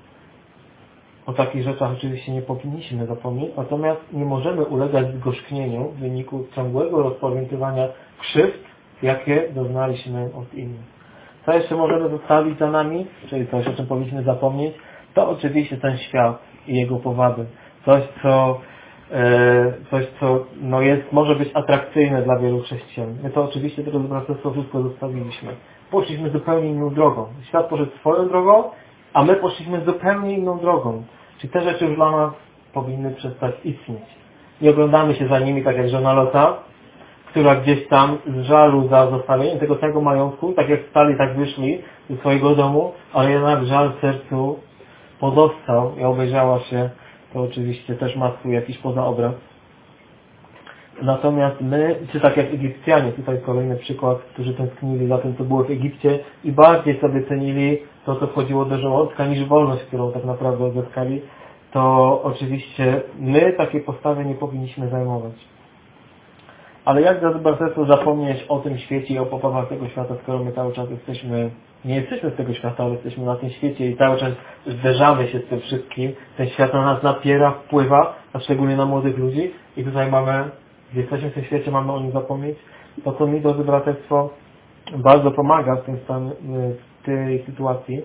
O takich rzeczach oczywiście nie powinniśmy zapomnieć, natomiast nie możemy ulegać zgorzknieniu w wyniku ciągłego rozpamiętywania krzywd, jakie doznaliśmy od innych. Co jeszcze możemy zostawić za nami, czyli coś, o czym powinniśmy zapomnieć, to oczywiście ten świat i jego powady. Coś, co, e, coś, co no jest, może być atrakcyjne dla wielu chrześcijan. My to oczywiście, drodzy braterstwo, wszystko zostawiliśmy. Poszliśmy zupełnie inną drogą. Świat poszedł swoją drogą, a my poszliśmy zupełnie inną drogą. Czyli te rzeczy już dla nas powinny przestać istnieć. Nie oglądamy się za nimi tak jak żona Lota, która gdzieś tam z żalu za zostawieniem tego całego majątku, tak jak stali, tak wyszli ze swojego domu, ale jednak żal w sercu pozostał i obejrzała się, to oczywiście też ma swój jakiś pozaobraz. Natomiast my, czy tak jak Egipcjanie, tutaj kolejny przykład, którzy tęsknili za tym, co było w Egipcie i bardziej sobie cenili to, co wchodziło do żołądka, niż wolność, którą tak naprawdę uzyskali, to oczywiście my takiej postawy nie powinniśmy zajmować. Ale jak, drodzy braterstwo, zapomnieć o tym świecie i o popawach tego świata, skoro my cały czas jesteśmy, nie jesteśmy z tego świata, ale jesteśmy na tym świecie i cały czas zderzamy się z tym wszystkim. Ten świat na nas napiera, wpływa, a szczególnie na młodych ludzi. I tutaj mamy, gdy jesteśmy w tym świecie, mamy o nim zapomnieć. To, co mi, drodzy braterstwo, bardzo pomaga w, tym stan, w tej sytuacji,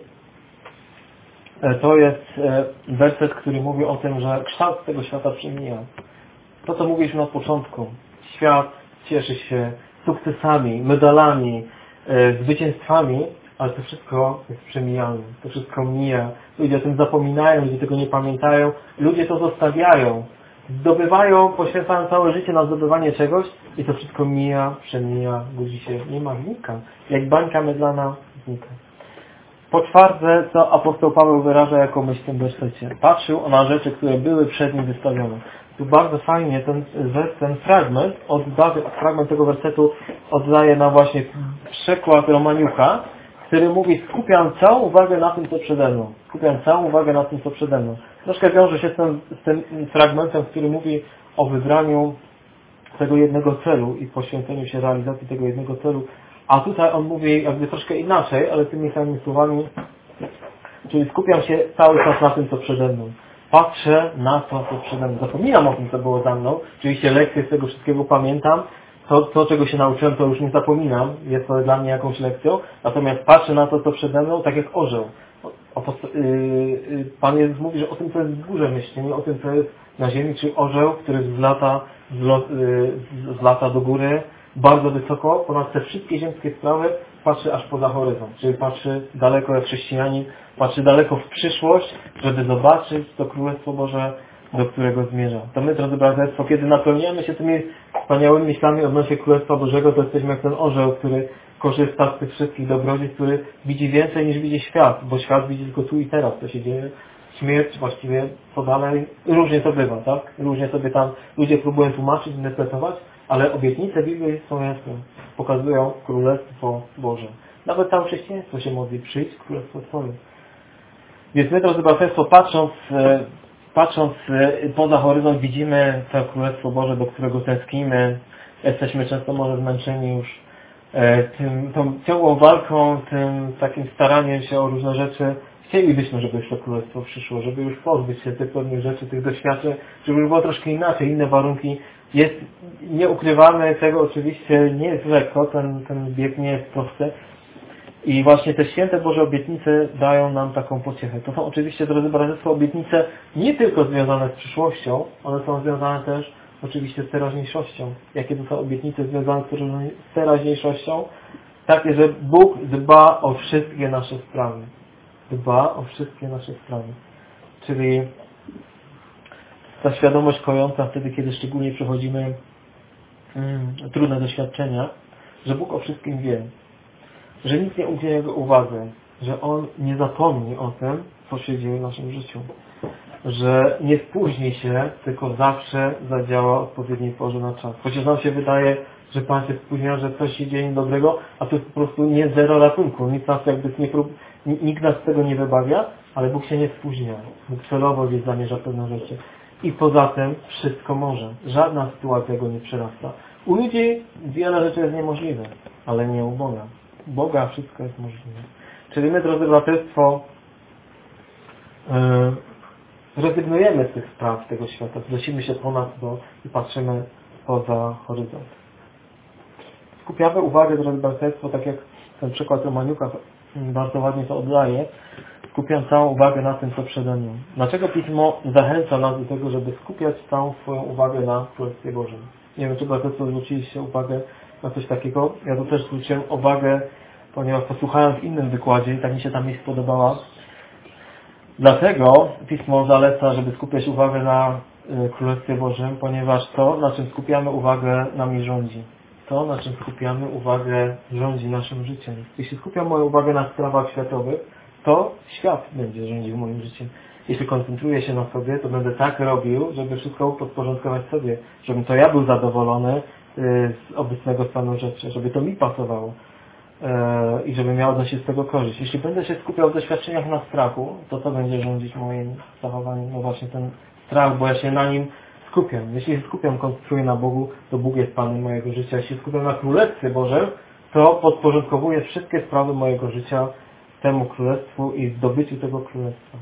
to jest werset, który mówi o tym, że kształt tego świata przemija. To, co mówiliśmy na początku. Świat cieszy się sukcesami, medalami, e, zwycięstwami, ale to wszystko jest przemijalne. To wszystko mija. Ludzie o tym zapominają, ludzie tego nie pamiętają. Ludzie to zostawiają. Zdobywają, poświęcają całe życie na zdobywanie czegoś i to wszystko mija, przemija, budzi się. Nie ma, znika. Jak bańka mydlana, znika. Po czwarte, co apostoł Paweł wyraża jako myśl w tym wersecie. Patrzył na rzeczy, które były przed nim wystawione. Tu bardzo fajnie ten, ten fragment, oddaje, fragment tego wersetu oddaje nam właśnie przykład Romaniuka, który mówi: skupiam całą uwagę na tym, co przede mną. Skupiam całą uwagę na tym, co przede mną. Troszkę wiąże się z tym, z tym fragmentem, który mówi o wybraniu tego jednego celu i poświęceniu się realizacji tego jednego celu. A tutaj on mówi jakby troszkę inaczej, ale tymi samymi słowami, czyli skupiam się cały czas na tym, co przede mną. Patrzę na to, co przede mną. Zapominam o tym, co było za mną. Oczywiście lekcje z tego wszystkiego pamiętam. To, to, czego się nauczyłem, to już nie zapominam. Jest to dla mnie jakąś lekcją. Natomiast patrzę na to, co przede mną, tak jak orzeł. Pan Jezus mówi, że o tym, co jest w górze myśli, nie o tym, co jest na ziemi, czy orzeł, który zlata, zlata do góry bardzo wysoko, ponad te wszystkie ziemskie sprawy, patrzy aż poza horyzont. Czyli patrzy daleko jak chrześcijanin, patrzy daleko w przyszłość, żeby zobaczyć to Królestwo Boże, do którego zmierza. To my, drodzy braterstwo, kiedy napełniamy się tymi wspaniałymi myślami odnośnie Królestwa Bożego, to jesteśmy jak ten orzeł, który korzysta z tych wszystkich dobrodziejstw, który widzi więcej niż widzi świat, bo świat widzi tylko tu i teraz, co się dzieje. Śmierć, właściwie co dalej, różnie to bywa, tak? Różnie sobie tam ludzie próbują tłumaczyć, interpretować, ale obietnice Biblii są jasne. Pokazują Królestwo Boże. Nawet tam chrześcijaństwo się modli, przyjść Królestwo Twoje. Więc my, drodzy braterstwo, patrząc, patrząc poza horyzont, widzimy to Królestwo Boże, do którego tęsknimy. Jesteśmy często może zmęczeni już tym, tą ciągłą walką, tym takim staraniem się o różne rzeczy. Chcielibyśmy, żeby już to Królestwo przyszło, żeby już pozbyć się tych pewnych rzeczy, tych doświadczeń, żeby było troszkę inaczej, inne warunki. Jest, nie ukrywamy tego oczywiście, nie jest lekko, ten, ten bieg nie jest prosty. I właśnie te święte Boże obietnice dają nam taką pociechę. To są oczywiście, drodzy braterstwo, obietnice nie tylko związane z przyszłością, one są związane też oczywiście z teraźniejszością. Jakie to są obietnice związane z teraźniejszością? Takie, że Bóg dba o wszystkie nasze sprawy. Dba o wszystkie nasze sprawy. Czyli ta świadomość kojąca wtedy, kiedy szczególnie przechodzimy mm, trudne doświadczenia, że Bóg o wszystkim wie. Że nic nie umknie Jego uwadze. Że On nie zapomni o tym, co się dzieje w naszym życiu. Że nie spóźni się, tylko zawsze zadziała odpowiedniej porze na czas. Chociaż nam się wydaje, że Pan się spóźnia, że coś się dzieje dobrego, a to jest po prostu nie zero ratunku. Nic nas jakby nie prób, nikt nas z tego nie wybawia, ale Bóg się nie spóźnia. Bóg celowo gdzieś zamierza pewne rzeczy. I poza tym wszystko może. Żadna sytuacja Go nie przerasta. U ludzi wiele rzeczy jest niemożliwe, ale nie u Boga. U Boga wszystko jest możliwe. Czyli my, drodzy braterstwo, yy, rezygnujemy z tych spraw tego świata, wnosimy się ponad to i patrzymy poza horyzont. Skupiamy uwagę, drodzy braterstwo, tak jak ten przykład Romaniuka bardzo ładnie to oddaje, skupiam całą uwagę na tym, co przede mną. Dlaczego Pismo zachęca nas do tego, żeby skupiać całą swoją uwagę na Królestwie Bożym? Nie wiem, czy braterstwo zwróciliście uwagę na coś takiego. Ja to też zwróciłem uwagę, ponieważ posłuchałem w innym wykładzie i tak mi się ta myśl podobała. Dlatego Pismo zaleca, żeby skupiać uwagę na Królestwie Bożym, ponieważ to, na czym skupiamy uwagę, nami rządzi. To, na czym skupiamy uwagę, rządzi naszym życiem. Jeśli skupiam moją uwagę na sprawach światowych, to świat będzie rządził moim życiem. Jeśli koncentruję się na sobie, to będę tak robił, żeby wszystko podporządkować sobie. Żebym to ja był zadowolony z obecnego stanu rzeczy. Żeby to mi pasowało. I żebym miał odnosić z tego korzyść. Jeśli będę się skupiał w doświadczeniach na strachu, to co będzie rządzić moim zachowaniem? No właśnie ten strach, bo ja się na nim skupiam. Jeśli się skupiam, koncentruję na Bogu, to Bóg jest Panem mojego życia. Jeśli się skupiam na Królestwie Bożym, to podporządkowuję wszystkie sprawy mojego życia temu Królestwu i zdobyciu tego Królestwa.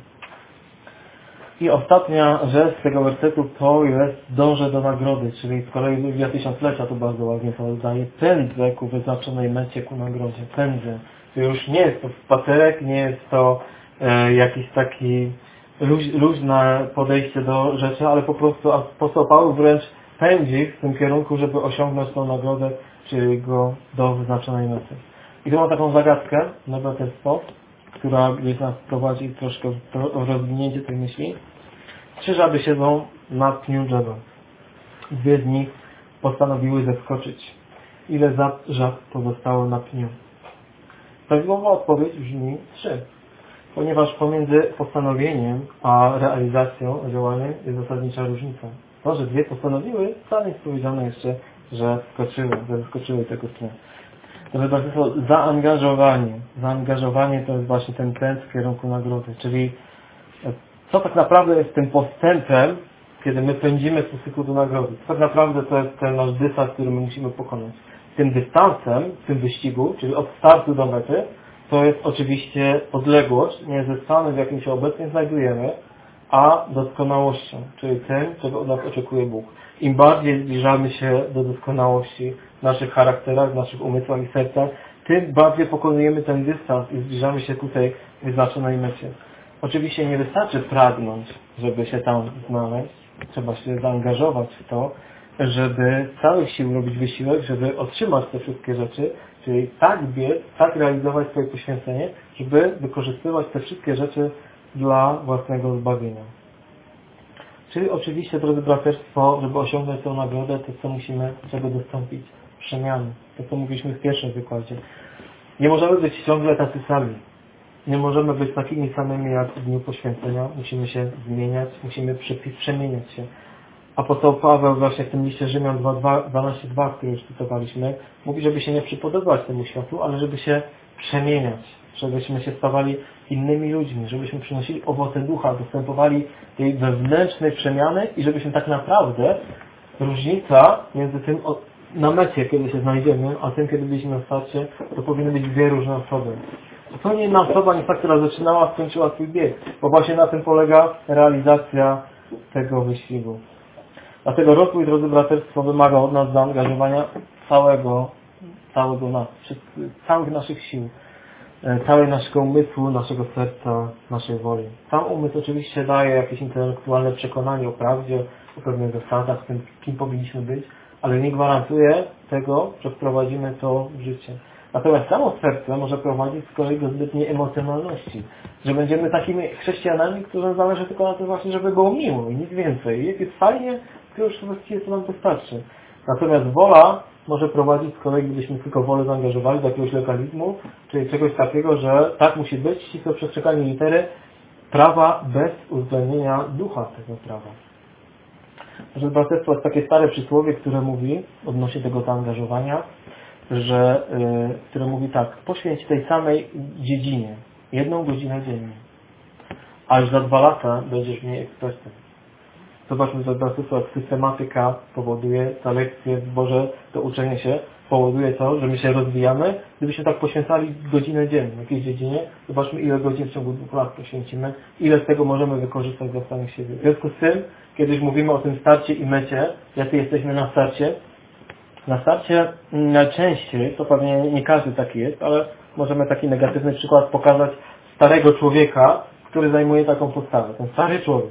I ostatnia rzecz z tego wersetu to jest dążę do nagrody, czyli z kolei Biblia Tysiąclecia to bardzo ładnie to oddaje. Pędzę ku wyznaczonej mecie, ku nagrodzie. Pędzę. To już nie jest to spacerek, nie jest to e, jakiś taki luź, luźne podejście do rzeczy, ale po prostu apostoł Paweł wręcz pędzi w tym kierunku, żeby osiągnąć tą nagrodę, czyli go do wyznaczonej mety. I tu mam taką zagadkę na braterstwo, która gdzieś nas prowadzi troszkę w rozwinięcie tej myśli. Trzy żaby siedzą na pniu drzewa. Dwie z nich postanowiły zeskoczyć. Ile żab pozostało na pniu? Prawidłowa odpowiedź brzmi trzy. Ponieważ pomiędzy postanowieniem a realizacją, a działaniem jest zasadnicza różnica. To, że dwie postanowiły, wcale nie jest powiedziane jeszcze, że skoczyły, że zeskoczyły tego pnia. To jest zaangażowanie. Zaangażowanie to jest właśnie ten pęd w kierunku nagrody. Czyli co tak naprawdę jest tym postępem, kiedy my pędzimy w stosunku do nagrody. Tak naprawdę to jest ten nasz dystans, który my musimy pokonać. Tym dystansem, w tym wyścigu, czyli od startu do mety, to jest oczywiście odległość między stanem, w jakim się obecnie znajdujemy, a doskonałością, czyli tym, czego od nas oczekuje Bóg. Im bardziej zbliżamy się do doskonałości w naszych charakterach, w naszych umysłach i sercach, tym bardziej pokonujemy ten dystans i zbliżamy się ku tej wyznaczonej mecie. Oczywiście nie wystarczy pragnąć, żeby się tam znaleźć. Trzeba się zaangażować w to, żeby z całych sił robić wysiłek, żeby otrzymać te wszystkie rzeczy, czyli tak biec, tak realizować swoje poświęcenie, żeby wykorzystywać te wszystkie rzeczy dla własnego zbawienia. Czyli oczywiście, drodzy braterstwo, żeby osiągnąć tę nagrodę, to co musimy czego dostąpić? przemiany. To, co mówiliśmy w pierwszym wykładzie. Nie możemy być ciągle tacy sami. Nie możemy być takimi samymi jak w dniu poświęcenia. Musimy się zmieniać, musimy przemieniać się. Apostoł Paweł właśnie w tym liście Rzymian dwanaście dwa, który już cytowaliśmy, mówi, żeby się nie przypodobać temu światu, ale żeby się przemieniać, żebyśmy się stawali innymi ludźmi, żebyśmy przynosili owoce ducha, dostępowali tej wewnętrznej przemiany i żebyśmy tak naprawdę różnica między tym na mecie, kiedy się znajdziemy, a tym, kiedy byliśmy na starcie, to powinny być dwie różne osoby. Zupełnie inna osoba niż ta, która zaczynała, skończyła swój bieg, bo właśnie na tym polega realizacja tego wyścigu. Dlatego rozwój, drodzy braterstwo, wymaga od nas zaangażowania całego, całego nas, całych naszych sił, całej naszego umysłu, naszego serca, naszej woli. Sam umysł oczywiście daje jakieś intelektualne przekonanie o prawdzie, o pewnych zasadach, o tym, kim powinniśmy być, ale nie gwarantuje tego, że wprowadzimy to w życie. Natomiast samo serce może prowadzić z kolei do zbytniej emocjonalności, że będziemy takimi chrześcijanami, którym zależy tylko na tym właśnie, żeby było miło i nic więcej. Jak jest fajnie, to już właściwie to nam wystarczy. Natomiast wola może prowadzić z kolei, gdybyśmy tylko wolę zaangażowali do jakiegoś legalizmu, czyli czegoś takiego, że tak musi być, ścisłe przestrzeganie litery prawa bez uwzględnienia ducha tego prawa. Że braterstwo jest takie stare przysłowie, które mówi, odnośnie tego zaangażowania, że, yy, które mówi tak, poświęć tej samej dziedzinie jedną godzinę dziennie, a już za dwa lata będziesz w niej ekspertem. Zobaczmy, że braterstwo, jak systematyka powoduje, ta lekcje w Boże, to uczenie się powoduje to, że my się rozwijamy. Gdybyśmy tak poświęcali godzinę dziennie jakiejś dziedzinie, zobaczmy, ile godzin w ciągu dwóch lat poświęcimy, ile z tego możemy wykorzystać dla samych siebie. W związku z tym, kiedy już mówimy o tym starcie i mecie, jacy jesteśmy na starcie, na starcie najczęściej, to pewnie nie każdy taki jest, ale możemy taki negatywny przykład pokazać starego człowieka, który zajmuje taką postawę. Ten stary człowiek.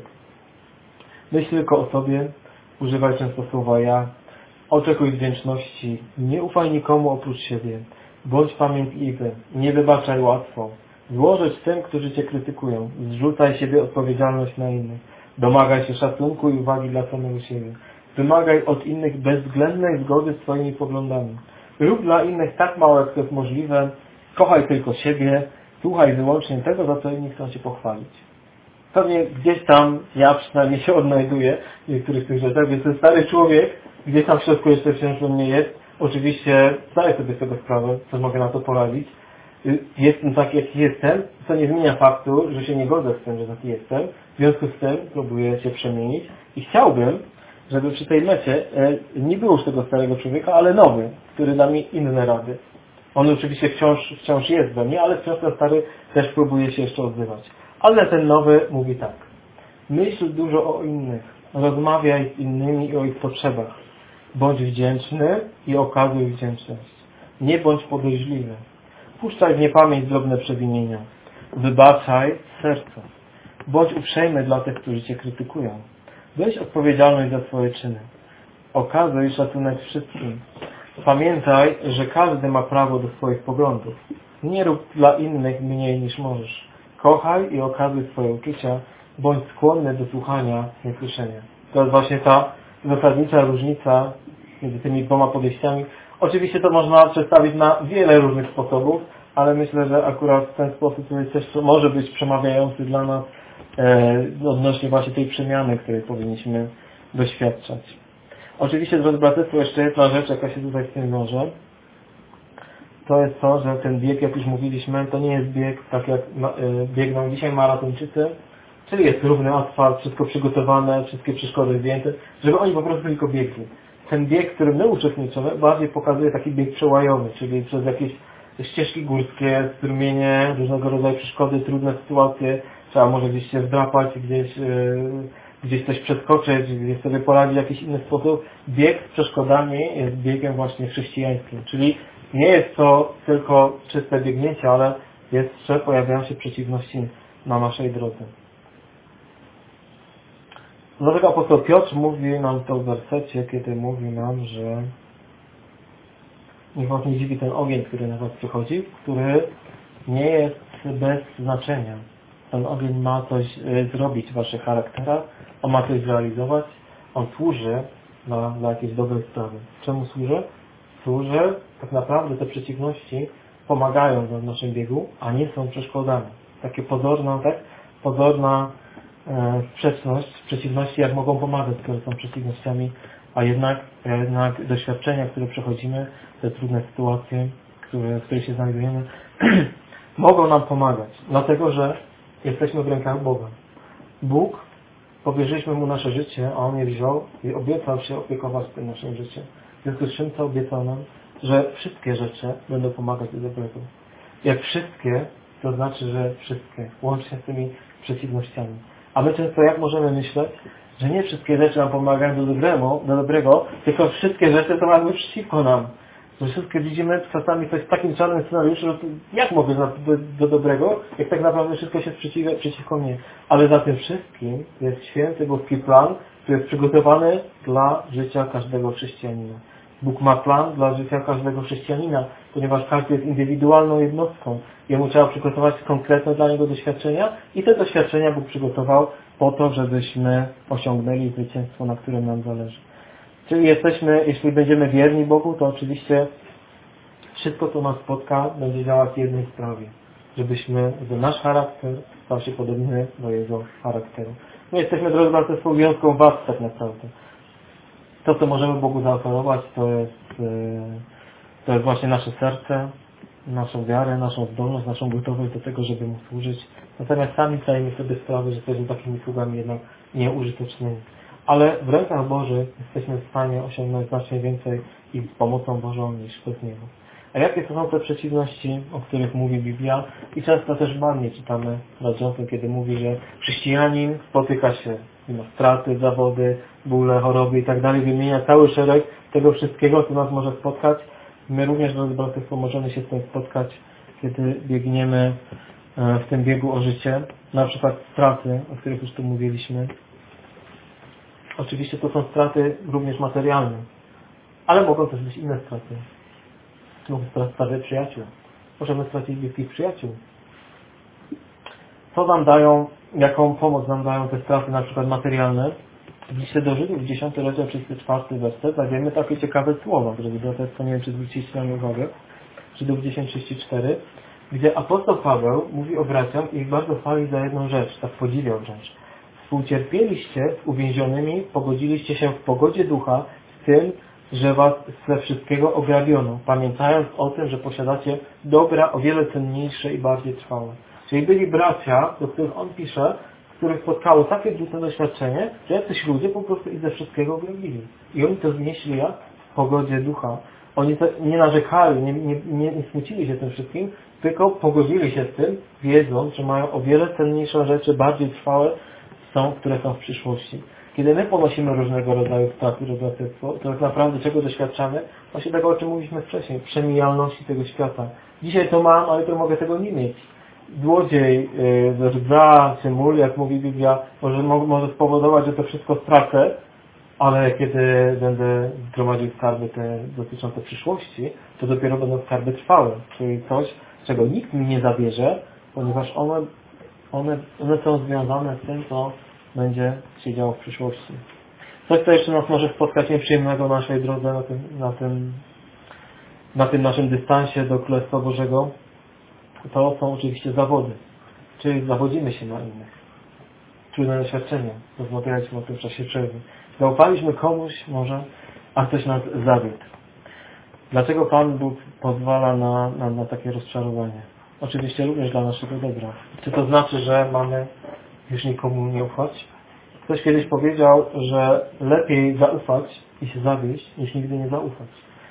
Myśl tylko o sobie, używaj często słowa ja, oczekuj wdzięczności, nie ufaj nikomu oprócz siebie, bądź pamiętliwy, nie wybaczaj łatwo, złożyć tym, którzy Cię krytykują, zrzucaj siebie odpowiedzialność na innych, domagaj się szacunku i uwagi dla samego siebie, wymagaj od innych bezwzględnej zgody z Twoimi poglądami, rób dla innych tak mało, jak to jest możliwe, kochaj tylko siebie, słuchaj wyłącznie tego, za co inni chcą Cię pochwalić. Pewnie gdzieś tam, ja przynajmniej się odnajduję w niektórych tych rzeczach, więc ten stary człowiek, gdzieś tam w środku jeszcze wciąż we mnie jest. Oczywiście zdaję sobie z tego sprawę, co mogę na to poradzić. Jestem taki, jaki jestem, co nie zmienia faktu, że się nie godzę z tym, że taki jestem. W związku z tym próbuję się przemienić i chciałbym, żeby przy tej mecie nie było już tego starego człowieka, ale nowy, który da mi inne rady. On oczywiście wciąż, wciąż jest we mnie, ale wciąż ten stary też próbuje się jeszcze odzywać. Ale ten nowy mówi tak. Myśl dużo o innych. Rozmawiaj z innymi i o ich potrzebach. Bądź wdzięczny i okazuj wdzięczność. Nie bądź podejrzliwy. Puszczaj w niepamięć drobne przewinienia. Wybaczaj serca. Bądź uprzejmy dla tych, którzy Cię krytykują. Weź odpowiedzialność za swoje czyny. Okazuj szacunek wszystkim. Pamiętaj, że każdy ma prawo do swoich poglądów. Nie rób dla innych mniej niż możesz. Kochaj i okazuj swoje uczucia, bądź skłonny do słuchania, nie słyszenia. To jest właśnie ta zasadnicza różnica między tymi dwoma podejściami. Oczywiście to można przedstawić na wiele różnych sposobów, ale myślę, że akurat w ten sposób to jest coś, co może być przemawiający dla nas e, odnośnie właśnie tej przemiany, której powinniśmy doświadczać. Oczywiście, drodzy braterstwo, jeszcze jedna rzecz, jaka się tutaj z tym wiąże. To jest to, że ten bieg, jak już mówiliśmy, to nie jest bieg tak jak biegną dzisiaj maratończycy, czyli jest równy asfalt, wszystko przygotowane, wszystkie przeszkody zdjęte, żeby oni po prostu tylko biegli. Ten bieg, w którym my uczestniczymy, bardziej pokazuje taki bieg przełajowy, czyli przez jakieś ścieżki górskie, strumienie, różnego rodzaju przeszkody, trudne sytuacje, trzeba może gdzieś się wdrapać, gdzieś, yy, gdzieś coś przeskoczyć, gdzieś sobie poradzić w jakiś inny sposób. Bieg z przeszkodami jest biegiem właśnie chrześcijańskim, czyli nie jest to tylko czyste biegnięcie, ale jeszcze pojawiają się przeciwności na naszej drodze. Dlatego apostoł Piotr mówi nam to w wersecie, kiedy mówi nam, że niech was nie dziwi ten ogień, który na was przychodzi, który nie jest bez znaczenia. Ten ogień ma coś zrobić w waszych charakterach, on ma coś zrealizować, on służy dla, dla jakiejś dobrej sprawy. Czemu służy? służy, że tak naprawdę te przeciwności pomagają nam w naszym biegu, a nie są przeszkodami. Takie pozorna, tak? Pozorna e, sprzeczność, przeciwności jak mogą pomagać, które są przeciwnościami, a jednak, a jednak doświadczenia, które przechodzimy, te trudne sytuacje, które, w których się znajdujemy, mogą nam pomagać. Dlatego, że jesteśmy w rękach Boga. Bóg, powierzyliśmy Mu nasze życie, a On je wziął i obiecał się opiekować tym naszym życiem. W związku z czym co obiecał nam? Że wszystkie rzeczy będą pomagać do dobrego. Jak wszystkie, to znaczy, że wszystkie, łącznie z tymi przeciwnościami. A my często jak możemy myśleć, że nie wszystkie rzeczy nam pomagają do dobrego, do dobrego, tylko wszystkie rzeczy to mamy przeciwko nam. Że wszystkie widzimy czasami coś w takim czarnym scenariuszu, że jak mogę do, do, do dobrego, jak tak naprawdę wszystko się sprzeciwia przeciwko mnie. Ale za tym wszystkim jest święty boski plan, który jest przygotowany dla życia każdego chrześcijanina. Bóg ma plan dla życia każdego chrześcijanina, ponieważ każdy jest indywidualną jednostką. Jemu trzeba przygotować konkretne dla niego doświadczenia i te doświadczenia Bóg przygotował po to, żebyśmy osiągnęli zwycięstwo, na którym nam zależy. Czyli jesteśmy, jeśli będziemy wierni Bogu, to oczywiście wszystko, co nas spotka, będzie działać w jednej sprawie. Żebyśmy, żeby nasz charakter stał się podobny do Jego charakteru. My jesteśmy, drodzy braterstwo, wyjątką was tak naprawdę. To, co możemy Bogu zaoferować, to jest, to jest właśnie nasze serce, naszą wiarę, naszą zdolność, naszą gotowość do tego, żeby Mu służyć. Natomiast sami zdajemy sobie sprawę, że jesteśmy takimi sługami jednak nieużytecznymi. Ale w rękach Bożych jesteśmy w stanie osiągnąć znacznie więcej i z pomocą Bożą niż bez Niego. A jakie to są te przeciwności, o których mówi Biblia? I często też w Marnie czytamy racząco, kiedy mówi, że chrześcijanin spotyka się, mimo straty, zawody, bóle, choroby i tak dalej, wymienia cały szereg tego wszystkiego, co nas może spotkać. My również, drodzy braterstwo, możemy się z tym spotkać, kiedy biegniemy w tym biegu o życie. Na przykład straty, o których już tu mówiliśmy. Oczywiście to są straty również materialne, ale mogą też być inne straty. Mogą być straty przyjaciół. Możemy stracić bliskich przyjaciół. Co nam dają, jaką pomoc nam dają te straty na przykład materialne? W liście do Żydów, dziesiąty rozdział, trzydziesty czwarty werset, znajdziemy takie ciekawe słowa, które to nie wiem, czy zwróciliście na nie uwagę. Żydów dziesięć, trzydzieści cztery, gdzie apostoł Paweł mówi o braciach i ich bardzo chwali za jedną rzecz, tak podziwiał wręcz. Współcierpieliście z uwięzionymi, pogodziliście się w pogodzie ducha z tym, że was ze wszystkiego ograbiono, pamiętając o tym, że posiadacie dobra o wiele cenniejsze i bardziej trwałe. Czyli byli bracia, do których on pisze, z których spotkało takie trudne doświadczenie, że jacyś ludzie po prostu ich ze wszystkiego ograbili. I oni to znieśli jak? W pogodzie ducha. Oni to nie narzekali, nie, nie, nie, nie smucili się tym wszystkim, tylko pogodzili się z tym, wiedząc, że mają o wiele cenniejsze rzeczy, bardziej trwałe, są, które są w przyszłości. Kiedy my ponosimy różnego rodzaju straty, rodzajstwo, to tak naprawdę czego doświadczamy? Właśnie tego, o czym mówiliśmy wcześniej, przemijalności tego świata. Dzisiaj to mam, ale to mogę tego nie mieć. Złodziej, yy, rdza czy mól, jak mówi Biblia, może, może spowodować, że to wszystko stracę, ale kiedy będę zgromadził skarby te dotyczące przyszłości, to dopiero będą skarby trwałe, czyli coś, czego nikt mi nie zabierze, ponieważ one One, one są związane z tym, co będzie się działo w przyszłości. Coś, co jeszcze nas może spotkać nieprzyjemnego na naszej drodze, na tym, na tym, na tym naszym dystansie do Królestwa Bożego, to są oczywiście zawody. Czyli zawodzimy się na innych. Trudne doświadczenie. Rozmawialiśmy o tym w czasie przerwy. Zaufaliśmy komuś może, a ktoś nas zawiódł. Dlaczego Pan Bóg pozwala na, na, na takie rozczarowanie? Oczywiście również dla naszego dobra. Czy to znaczy, że mamy już nikomu nie ufać? Ktoś kiedyś powiedział, że lepiej zaufać i się zawieść, niż nigdy nie zaufać.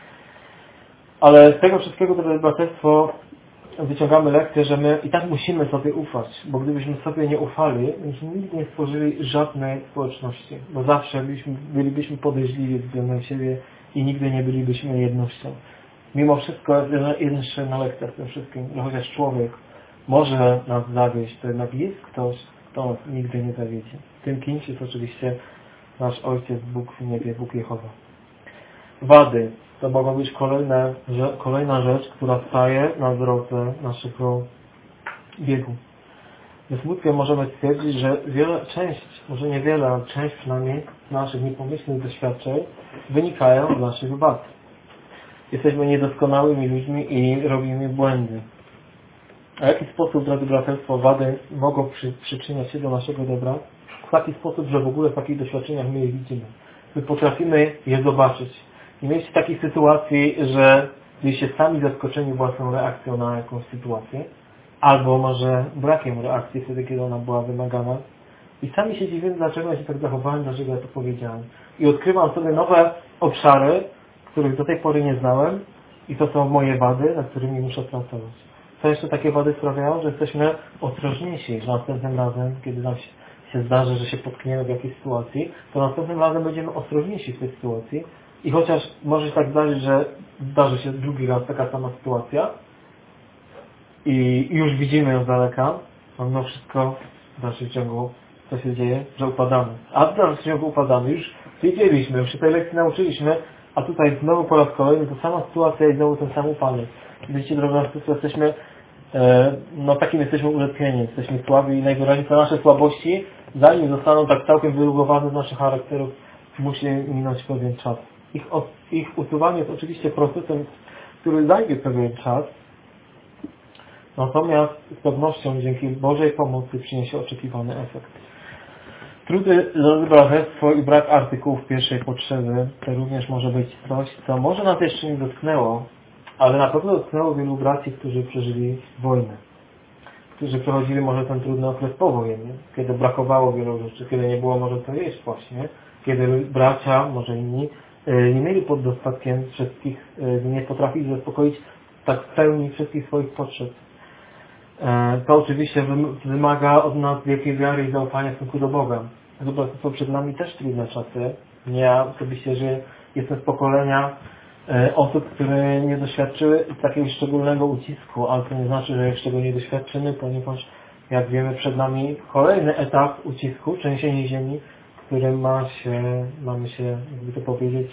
Ale z tego wszystkiego, to braterstwo, wyciągamy lekcję, że my i tak musimy sobie ufać, bo gdybyśmy sobie nie ufali, byśmy nigdy nie stworzyli żadnej społeczności, bo zawsze byliśmy, bylibyśmy podejrzliwi względem siebie i nigdy nie bylibyśmy jednością. Mimo wszystko jest jedna lekcja w tym wszystkim, że chociaż człowiek może nas zawieść, to jednak jest ktoś, kto nas nigdy nie zawiedzie. Tym kimś jest oczywiście nasz Ojciec, Bóg w niebie, Bóg Jehowa. Wady to mogą być kolejne, że, kolejna rzecz, która staje na drodze naszego biegu. Ze smutkiem możemy stwierdzić, że wiele, część, może nie wiele, ale część przynajmniej naszych niepomyślnych doświadczeń wynikają z naszych wad. Jesteśmy niedoskonałymi ludźmi i robimy błędy. A w jaki sposób, drodzy braterstwo, wady mogą przy, przyczyniać się do naszego dobra? W taki sposób, że w ogóle w takich doświadczeniach my je widzimy. My potrafimy je zobaczyć. Nie mieliście takich sytuacji, że byliście sami zaskoczeni własną reakcją na jakąś sytuację, albo może brakiem reakcji wtedy, kiedy ona była wymagana. I sami się dziwimy, dlaczego ja się tak zachowałem, dlaczego ja to powiedziałem. I odkrywam sobie nowe obszary, których do tej pory nie znałem, i to są moje wady, nad którymi muszę pracować. Co jeszcze takie wady sprawiają, że jesteśmy ostrożniejsi, że następnym razem, kiedy nam się, się zdarzy, że się potkniemy w jakiejś sytuacji, to następnym razem będziemy ostrożniejsi w tej sytuacji. I chociaż może się tak zdarzyć, że zdarzy się drugi raz taka sama sytuacja i już widzimy ją z daleka, a mimo wszystko w dalszym ciągu co się dzieje, że upadamy. A w dalszym ciągu upadamy. Już wiedzieliśmy, już się tej lekcji nauczyliśmy, a tutaj znowu po raz kolejny to sama sytuacja i znowu ten sam upadek. Widzicie, droga sytuacja, jesteśmy e, no takim jesteśmy uletnieni, jesteśmy słabi i najwyraźniej te nasze słabości, zanim zostaną tak całkiem wyrugowane z naszych charakterów, musi minąć pewien czas. Ich, ich usuwanie jest oczywiście procesem, który zajmie pewien czas, natomiast z pewnością dzięki Bożej pomocy przyniesie oczekiwany efekt. Trudy, braterstwo i brak artykułów pierwszej potrzeby to również może być coś, co może nas jeszcze nie dotknęło, ale na pewno dotknęło wielu braci, którzy przeżyli wojnę, którzy przechodzili może ten trudny okres powojenny, kiedy brakowało wielu rzeczy, kiedy nie było może co jeść właśnie, kiedy bracia, może inni, nie mieli pod dostatkiem wszystkich, nie potrafili zaspokoić tak w pełni wszystkich swoich potrzeb. To oczywiście wymaga od nas wielkiej wiary i zaufania w stosunku do Boga. Zobacz, są przed nami też trudne czasy. Ja osobiście, że jestem z pokolenia osób, które nie doświadczyły takiego szczególnego ucisku, ale to nie znaczy, że jeszcze go nie doświadczymy, ponieważ jak wiemy przed nami kolejny etap ucisku, trzęsienie ziemi, w którym ma się, mamy się, jakby to powiedzieć,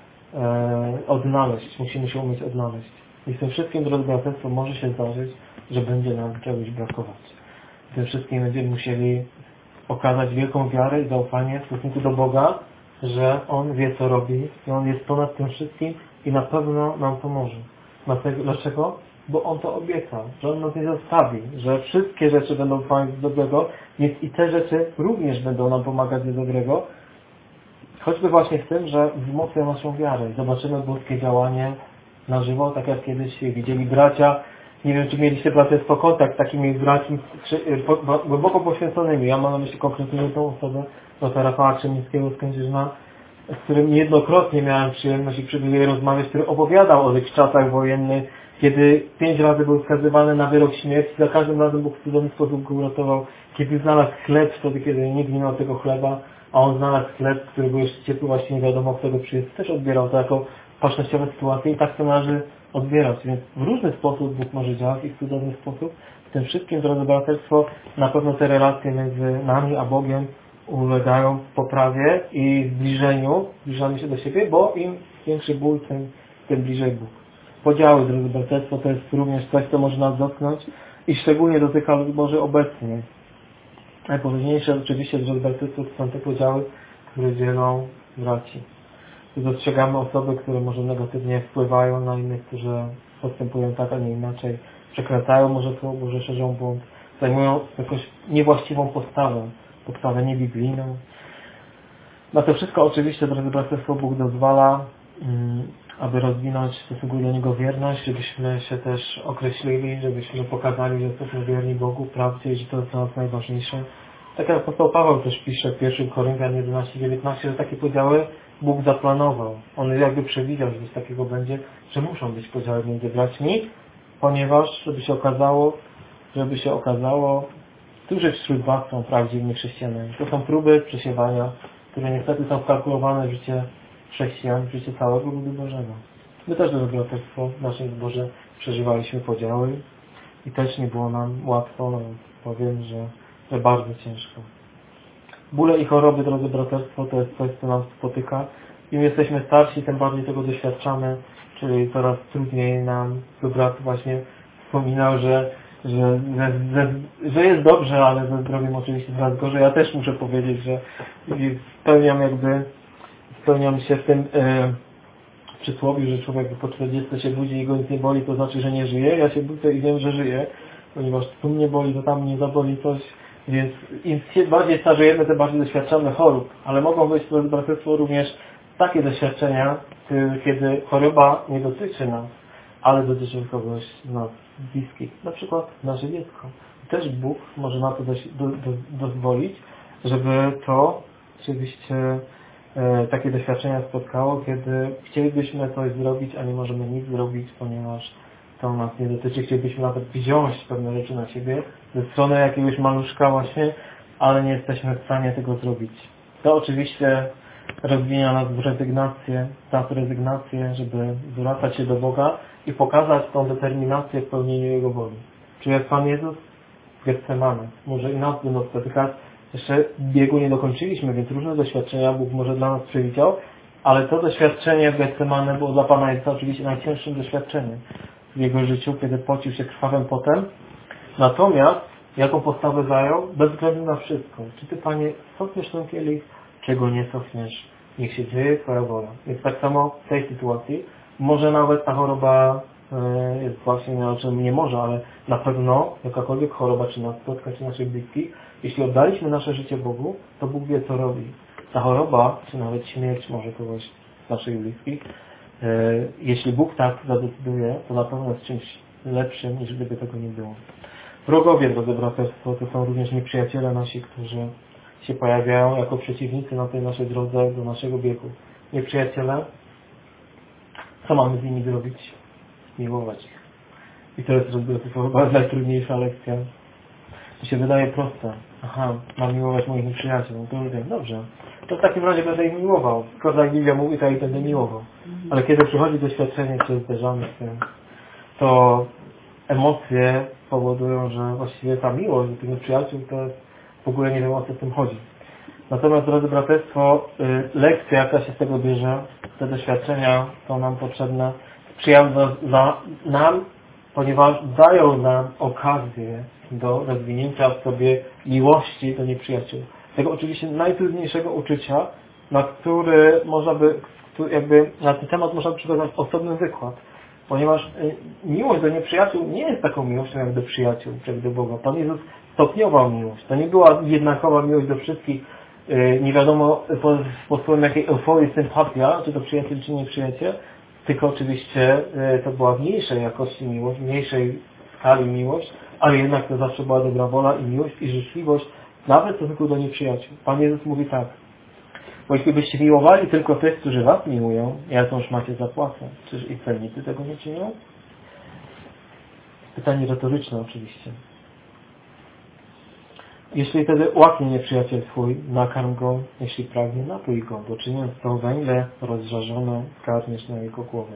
odnaleźć. Musimy się umieć odnaleźć. I w tym wszystkim, drodzy braterstwo, może się zdarzyć, że będzie nam czegoś brakować. W tym wszystkim będziemy musieli okazać wielką wiarę i zaufanie w stosunku do Boga, że On wie, co robi i On jest ponad tym wszystkim i na pewno nam pomoże. Dlaczego? Bo On to obiecał, że On nas nie zostawi, że wszystkie rzeczy będą trwać do dobrego, więc i te rzeczy również będą nam pomagać do dobrego, choćby właśnie w tym, że wzmocnią naszą wiarę. Zobaczymy boskie działanie na żywo, tak jak kiedyś widzieli bracia. Nie wiem, czy mieliście braterstwo kontakt z takimi braćmi głęboko poświęconymi. Ja mam na myśli konkretnie tą osobę, brata Rafała Krzemińskiego z Kędzierzyna, z którym niejednokrotnie miałem przyjemność i przywilej rozmawiać, który opowiadał o tych czasach wojennych, kiedy pięć razy był skazywany na wyrok śmierci, za każdym razem Bóg w cudowny sposób go uratował, kiedy znalazł chleb wtedy, kiedy nikt nie miał tego chleba, a on znalazł chleb, który był jeszcze ciepły, właśnie nie wiadomo kto go przyjść, też odbierał to jako pasznościowe sytuacje i tak to należy odbierać. Więc w różny sposób Bóg może działać i w cudowny sposób. W tym wszystkim, drodzy braterstwo, na pewno te relacje między nami a Bogiem ulegają poprawie i zbliżeniu, zbliżamy się do siebie, bo im większy ból, tym, tym bliżej Bóg. Podziały, drodzy braterstwo, to jest również coś, co może nas dotknąć i szczególnie dotyka Boży obecnie. Najpoważniejsze oczywiście, drodzy braterstwo, to są te podziały, które dzielą braci. Dostrzegamy osoby, które może negatywnie wpływają na innych, którzy postępują tak, a nie inaczej, przekręcają może słowo, może szerzą błąd, zajmują jakąś niewłaściwą postawę, postawę niebiblijną. Na to wszystko oczywiście, drodzy braterstwo, Bóg dozwala, aby rozwinąć w stosunku do Niego wierność, żebyśmy się też określili, żebyśmy pokazali, że jesteśmy wierni Bogu, prawdzie i że to jest dla nas najważniejsze. Tak jak apostoł Paweł też pisze w pierwszym Koryntian jedenaście dziewiętnaście, że takie podziały Bóg zaplanował. On jakby przewidział, że coś takiego będzie, że muszą być podziały między braćmi, ponieważ żeby się okazało, żeby się okazało, którzy wśród was są prawdziwymi chrześcijanami. To są próby przesiewania, które niestety są wkalkulowane w życie chrześcijan, w życie całego ludu Bożego. My też, drodzy braterstwo, w naszym zborze przeżywaliśmy podziały i też nie było nam łatwo, no, powiem, że, że bardzo ciężko. Bóle i choroby, drodzy braterstwo, to jest coś, co nas spotyka. Im jesteśmy starsi, tym bardziej tego doświadczamy, czyli coraz trudniej nam, tu brat właśnie wspominał, że, że, że, że, że jest dobrze, ale ze zdrowiem oczywiście coraz gorzej. Ja też muszę powiedzieć, że spełniam jakby, spełniam się w tym, przysłowiu, że człowiek po czterdziestce się budzi i go nic nie boli, to znaczy, że nie żyje. Ja się budzę i wiem, że żyję, ponieważ tu mnie boli, to tam mnie zaboli coś. Więc im się bardziej starzejemy, tym bardziej doświadczamy chorób. Ale mogą być, drodzy braterstwo, również takie doświadczenia, kiedy choroba nie dotyczy nas, ale dotyczy kogoś z nas bliskich. Na przykład nasze dziecko. Też Bóg może na to do, do, dozwolić, żeby to oczywiście e, takie doświadczenia spotkało, kiedy chcielibyśmy coś zrobić, a nie możemy nic zrobić, ponieważ to nas nie dotyczy. Chcielibyśmy nawet wziąć pewne rzeczy na siebie ze strony jakiegoś maluszka właśnie, ale nie jesteśmy w stanie tego zrobić. To oczywiście rozwinia nas w rezygnację, nas rezygnację, żeby zwracać się do Boga i pokazać tą determinację w pełnieniu Jego woli. Czy jak Pan Jezus w Getsemane, może i nas będą spotykać, jeszcze biegu nie dokończyliśmy, więc różne doświadczenia Bóg może dla nas przewidział, ale to doświadczenie w Getsemane było dla Pana Jezusa oczywiście najcięższym doświadczeniem w Jego życiu, kiedy pocił się krwawym potem. Natomiast jaką postawę zajął? Bez względu na wszystko. Czy Ty, Panie, cofniesz ten kielich, czego nie cofniesz? Niech się dzieje Twoja wola. Więc tak samo w tej sytuacji może nawet ta choroba e, jest właśnie, na czym nie może, ale na pewno jakakolwiek choroba, czy nas spotka, czy naszych bliskich, jeśli oddaliśmy nasze życie Bogu, to Bóg wie, co robi. Ta choroba, czy nawet śmierć może kogoś z naszych bliskich, e, jeśli Bóg tak zadecyduje, to na pewno jest czymś lepszym, niż gdyby tego nie było. Wrogowie, drodzy braterstwo, to są również nieprzyjaciele nasi, którzy się pojawiają jako przeciwnicy na tej naszej drodze do naszego biegu. Nieprzyjaciele, co mamy z nimi zrobić? Miłować ich. I to jest, drodzy braterstwo, chyba najtrudniejsza lekcja. To się wydaje proste. Aha, mam miłować moich nieprzyjaciół. No to już wiem, dobrze. To w takim razie będę ich miłował. Skoro jak Biblia mówi, to ich będę miłował. Ale kiedy przychodzi doświadczenie, się zderzamy z tym, to emocje powodują, że właściwie ta miłość do tych nieprzyjaciół to w ogóle nie wiem, o co w tym chodzi. Natomiast, drodzy braterstwo, lekcja, jaka się z tego bierze, te doświadczenia są nam potrzebne, sprzyjają za nam, ponieważ dają nam okazję do rozwinięcia w sobie miłości do nieprzyjaciół. Tego oczywiście najtrudniejszego uczucia, na który można by, jakby na ten temat można by przygotować osobny wykład. Ponieważ miłość do nieprzyjaciół nie jest taką miłością jak do przyjaciół, jak do Boga. Pan Jezus stopniował miłość. To nie była jednakowa miłość do wszystkich, nie wiadomo pod wpływem jakiej euforii, sympatia, czy to przyjaciel, czy nieprzyjaciel, tylko oczywiście to była w mniejszej jakości miłość, w mniejszej skali miłość, ale jednak to zawsze była dobra wola i miłość i życzliwość, nawet w stosunku do nieprzyjaciół. Pan Jezus mówi tak: bo jeśli byście miłowali tylko tych, którzy was miłują, jakąż macie zapłatę? Czyż i celnicy tego nie czynią? Pytanie retoryczne oczywiście. Jeśli wtedy łaknie nieprzyjaciel twój, nakarm go, jeśli pragnie, napój go, bo czyniąc to węgle rozżarzone, skarniesz na jego głowę.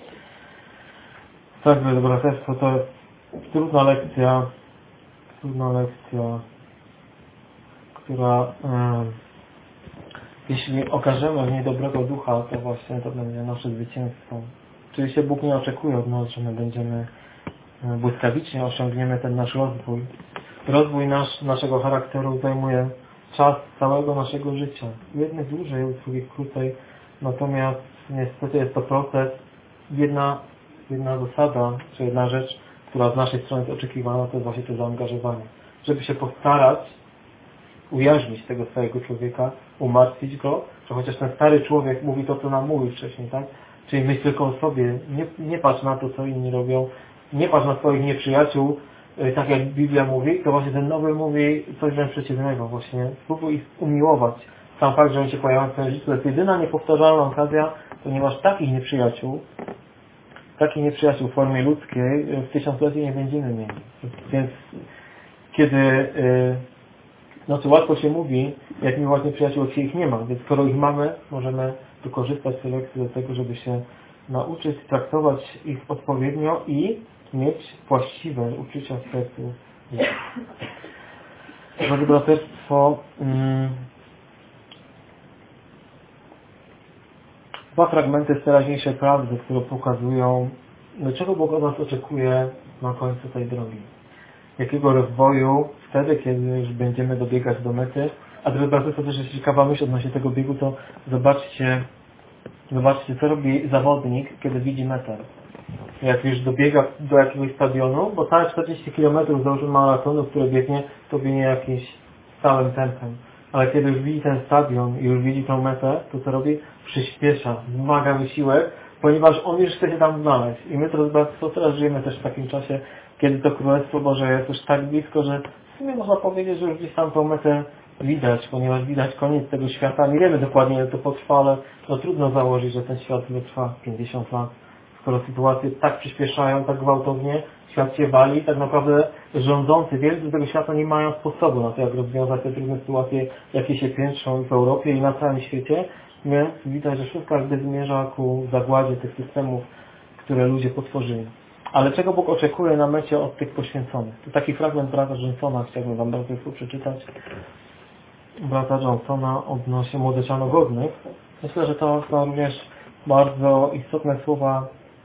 Tak, braterstwo, to jest trudna lekcja, trudna lekcja, która... Yy, Jeśli okażemy w niej dobrego ducha, to właśnie to będzie nasze zwycięstwo. Oczywiście Bóg nie oczekuje od nas, że my będziemy błyskawicznie osiągniemy ten nasz rozwój. Rozwój nasz, naszego charakteru zajmuje czas całego naszego życia. U jednych dłużej, u drugich krócej. Natomiast niestety jest to proces. Jedna, jedna zasada, czy jedna rzecz, która z naszej strony jest oczekiwana, to jest właśnie to zaangażowanie. Żeby się postarać ujarzmić tego starego człowieka, umartwić go, że chociaż ten stary człowiek mówi to, co nam mówił wcześniej, tak? Czyli myśl tylko o sobie, nie, nie patrz na to, co inni robią, nie patrz na swoich nieprzyjaciół, tak jak Biblia mówi, to właśnie ten nowy mówi coś wręcz przeciwnego właśnie. Spróbuj ich umiłować. Sam fakt, że oni się pojawiają w swoim życiu, to jest jedyna niepowtarzalna okazja, ponieważ takich nieprzyjaciół, takich nieprzyjaciół w formie ludzkiej w tysiącleciu nie będziemy mieli. Więc kiedy no to łatwo się mówi, jak miłować nieprzyjaciół, jak się ich nie ma. Więc skoro ich mamy, możemy wykorzystać te lekcje do tego, żeby się nauczyć traktować ich odpowiednio i mieć właściwe uczucia w sercu. Drodzy braterstwo, mm, dwa fragmenty z teraźniejszej prawdy, które pokazują, czego Bóg od nas oczekuje na końcu tej drogi. Jakiego rozwoju wtedy, kiedy już będziemy dobiegać do mety. A drodzy braterstwo, też jest ciekawa myśl odnośnie tego biegu, to zobaczcie, Zobaczcie, co robi zawodnik, kiedy widzi metę. Jak już dobiega do jakiegoś stadionu, bo całe czterdzieści kilometrów załóżmy maratonu, który biegnie, to biegnie jakimś stałym tempem. Ale kiedy już widzi ten stadion i już widzi tą metę, to co robi? Przyspiesza, wzmaga wysiłek, ponieważ on już chce się tam znaleźć. I my, drodzy Państwo, teraz żyjemy też w takim czasie, kiedy to Królestwo Boże jest już tak blisko, że w sumie można powiedzieć, że już gdzieś tam tą metę widać, ponieważ widać koniec tego świata. Nie wiemy dokładnie, ile to potrwa, ale no trudno założyć, że ten świat wytrwa pięćdziesiąt lat. Skoro sytuacje tak przyspieszają, tak gwałtownie, świat się wali, tak naprawdę rządzący, wielcy tego świata nie mają sposobu na to, jak rozwiązać te trudne sytuacje, jakie się piętrzą w Europie i na całym świecie. Więc widać, że wszystko jakby zmierza ku zagładzie tych systemów, które ludzie potworzyli. Ale czego Bóg oczekuje na mecie od tych poświęconych? Tu taki fragment brata Johnsona chciałbym Wam bardzo przeczytać. Brata Johnsona odnośnie młodocianogodnych. Myślę, że to są również bardzo istotne słowa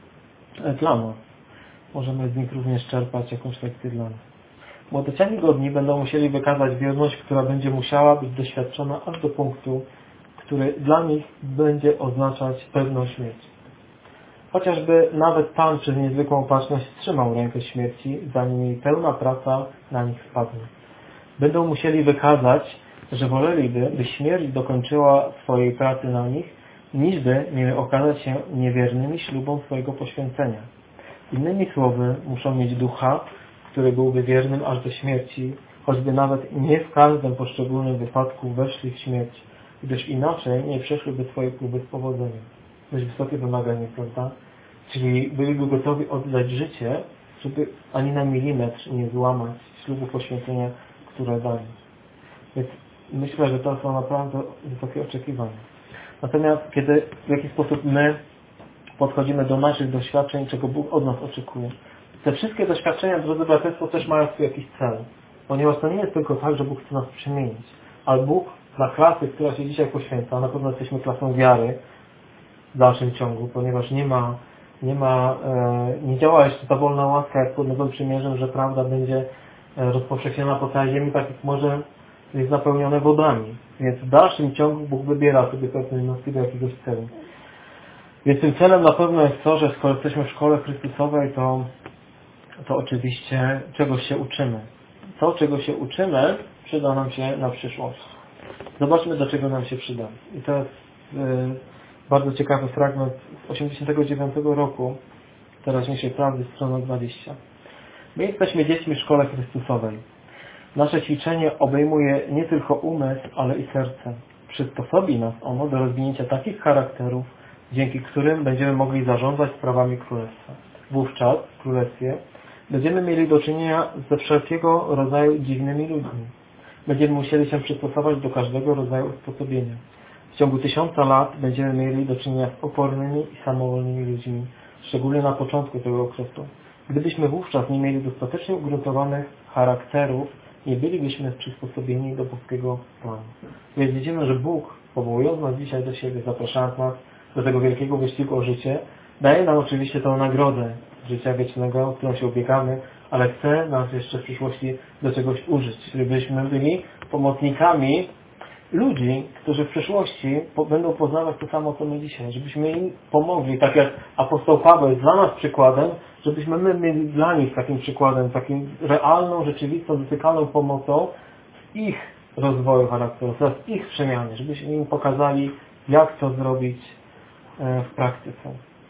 dla nas. Możemy z nich również czerpać jakąś lekcję dla nas. Młodociani godni będą musieli wykazać wierność, która będzie musiała być doświadczona aż do punktu, który dla nich będzie oznaczać pewną śmierć. Chociażby nawet Pan przez niezwykłą opatrzność wstrzymał rękę śmierci, zanim jej pełna praca na nich spadnie. Będą musieli wykazać, że woleliby, by śmierć dokończyła swojej pracy na nich, niż by mieli okazać się niewiernymi ślubom swojego poświęcenia. Innymi słowy, muszą mieć ducha, który byłby wiernym aż do śmierci, choćby nawet nie w każdym poszczególnym wypadku weszli w śmierć, gdyż inaczej nie przeszłyby swojej próby z powodzeniem. Dość wysokie wymaganie, prawda? Czyli byliby gotowi oddać życie, żeby ani na milimetr nie złamać ślubu poświęcenia, które dali. Więc myślę, że to są naprawdę wysokie oczekiwania. Natomiast kiedy w jaki sposób my podchodzimy do naszych doświadczeń, czego Bóg od nas oczekuje. Te wszystkie doświadczenia, drodzy braterstwo, też mają swój jakiś cel. Ponieważ to nie jest tylko tak, że Bóg chce nas przemienić. Ale Bóg dla klasy, która się dzisiaj poświęca, na pewno jesteśmy klasą wiary w dalszym ciągu, ponieważ nie ma, nie ma, e, nie działa jeszcze ta wolna łaska jak pod Nowym Przymierzem, że prawda będzie rozpowszechniona po całej ziemi, tak jak może jest napełnione wodami. Więc w dalszym ciągu Bóg wybiera sobie pewne jednostki do jakiegoś celu. Więc tym celem na pewno jest to, że skoro jesteśmy w szkole Chrystusowej, to, to oczywiście czegoś się uczymy. To, czego się uczymy, przyda nam się na przyszłość. Zobaczmy, do czego nam się przyda. I to jest yy, bardzo ciekawy fragment z osiemdziesiątego dziewiątego roku teraźniejszej prawdy, strona dwadzieścia. My jesteśmy dziećmi w szkole Chrystusowej. Nasze ćwiczenie obejmuje nie tylko umysł, ale i serce. Przysposobi nas ono do rozwinięcia takich charakterów, dzięki którym będziemy mogli zarządzać sprawami Królestwa. Wówczas w Królestwie będziemy mieli do czynienia ze wszelkiego rodzaju dziwnymi ludźmi. Będziemy musieli się przystosować do każdego rodzaju usposobienia. W ciągu tysiąca lat będziemy mieli do czynienia z opornymi i samowolnymi ludźmi, szczególnie na początku tego okresu. Gdybyśmy wówczas nie mieli dostatecznie ugruntowanych charakterów, nie bylibyśmy przysposobieni do boskiego planu. Więc widzimy, że Bóg, powołując nas dzisiaj do siebie, zapraszając nas do tego wielkiego wyścigu o życie, daje nam oczywiście tą nagrodę życia wiecznego, o którą się ubiegamy, ale chce nas jeszcze w przyszłości do czegoś użyć, żebyśmy byli pomocnikami ludzi, którzy w przyszłości będą poznawać to samo, co my dzisiaj, żebyśmy im pomogli, tak jak apostoł Paweł jest dla nas przykładem, żebyśmy my mieli dla nich takim przykładem, takim realną, rzeczywistą, dotykalną pomocą w ich rozwoju charakteru, w ich przemianie, żebyśmy im pokazali, jak to zrobić w praktyce.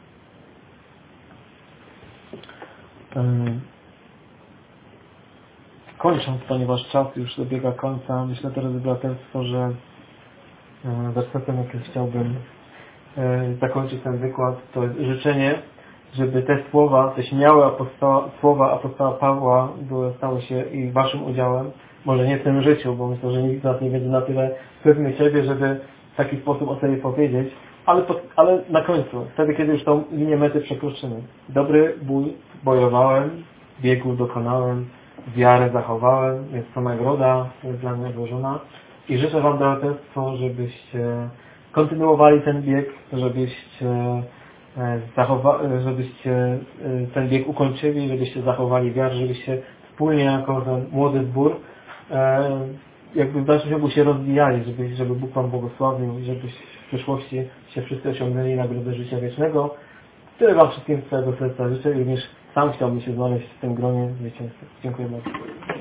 Kończąc, ponieważ czas już dobiega końca, myślę, drodzy braterstwo, że wersetem, jakim chciałbym zakończyć ten wykład, to jest życzenie, żeby te słowa, te śmiałe apostoła, słowa apostoła Pawła były, stały się i waszym udziałem, może nie w tym życiu, bo myślę, że nikt z nas nie będzie na tyle pewny siebie, żeby w taki sposób o sobie powiedzieć, ale, pod, ale na końcu, wtedy, kiedy już tą linię mety przekroczymy. Dobry bój bojowałem, biegu dokonałem, wiarę zachowałem, jest to nagroda, jest dla mnie złożona i życzę wam braterstwo, żebyście kontynuowali ten bieg, żebyście zachowa żebyście ten bieg ukończyli, żebyście zachowali wiarę, żebyście wspólnie jako ten młody zbór jakby w dalszym ciągu się rozwijali, żeby, żeby Bóg Wam błogosławił, żeby w przyszłości się wszyscy osiągnęli nagrodę życia wiecznego. Tyle Wam wszystkim z całego serca życzę i również sam chciałbym się znaleźć w tym gronie zwycięzców. Dziękuję bardzo.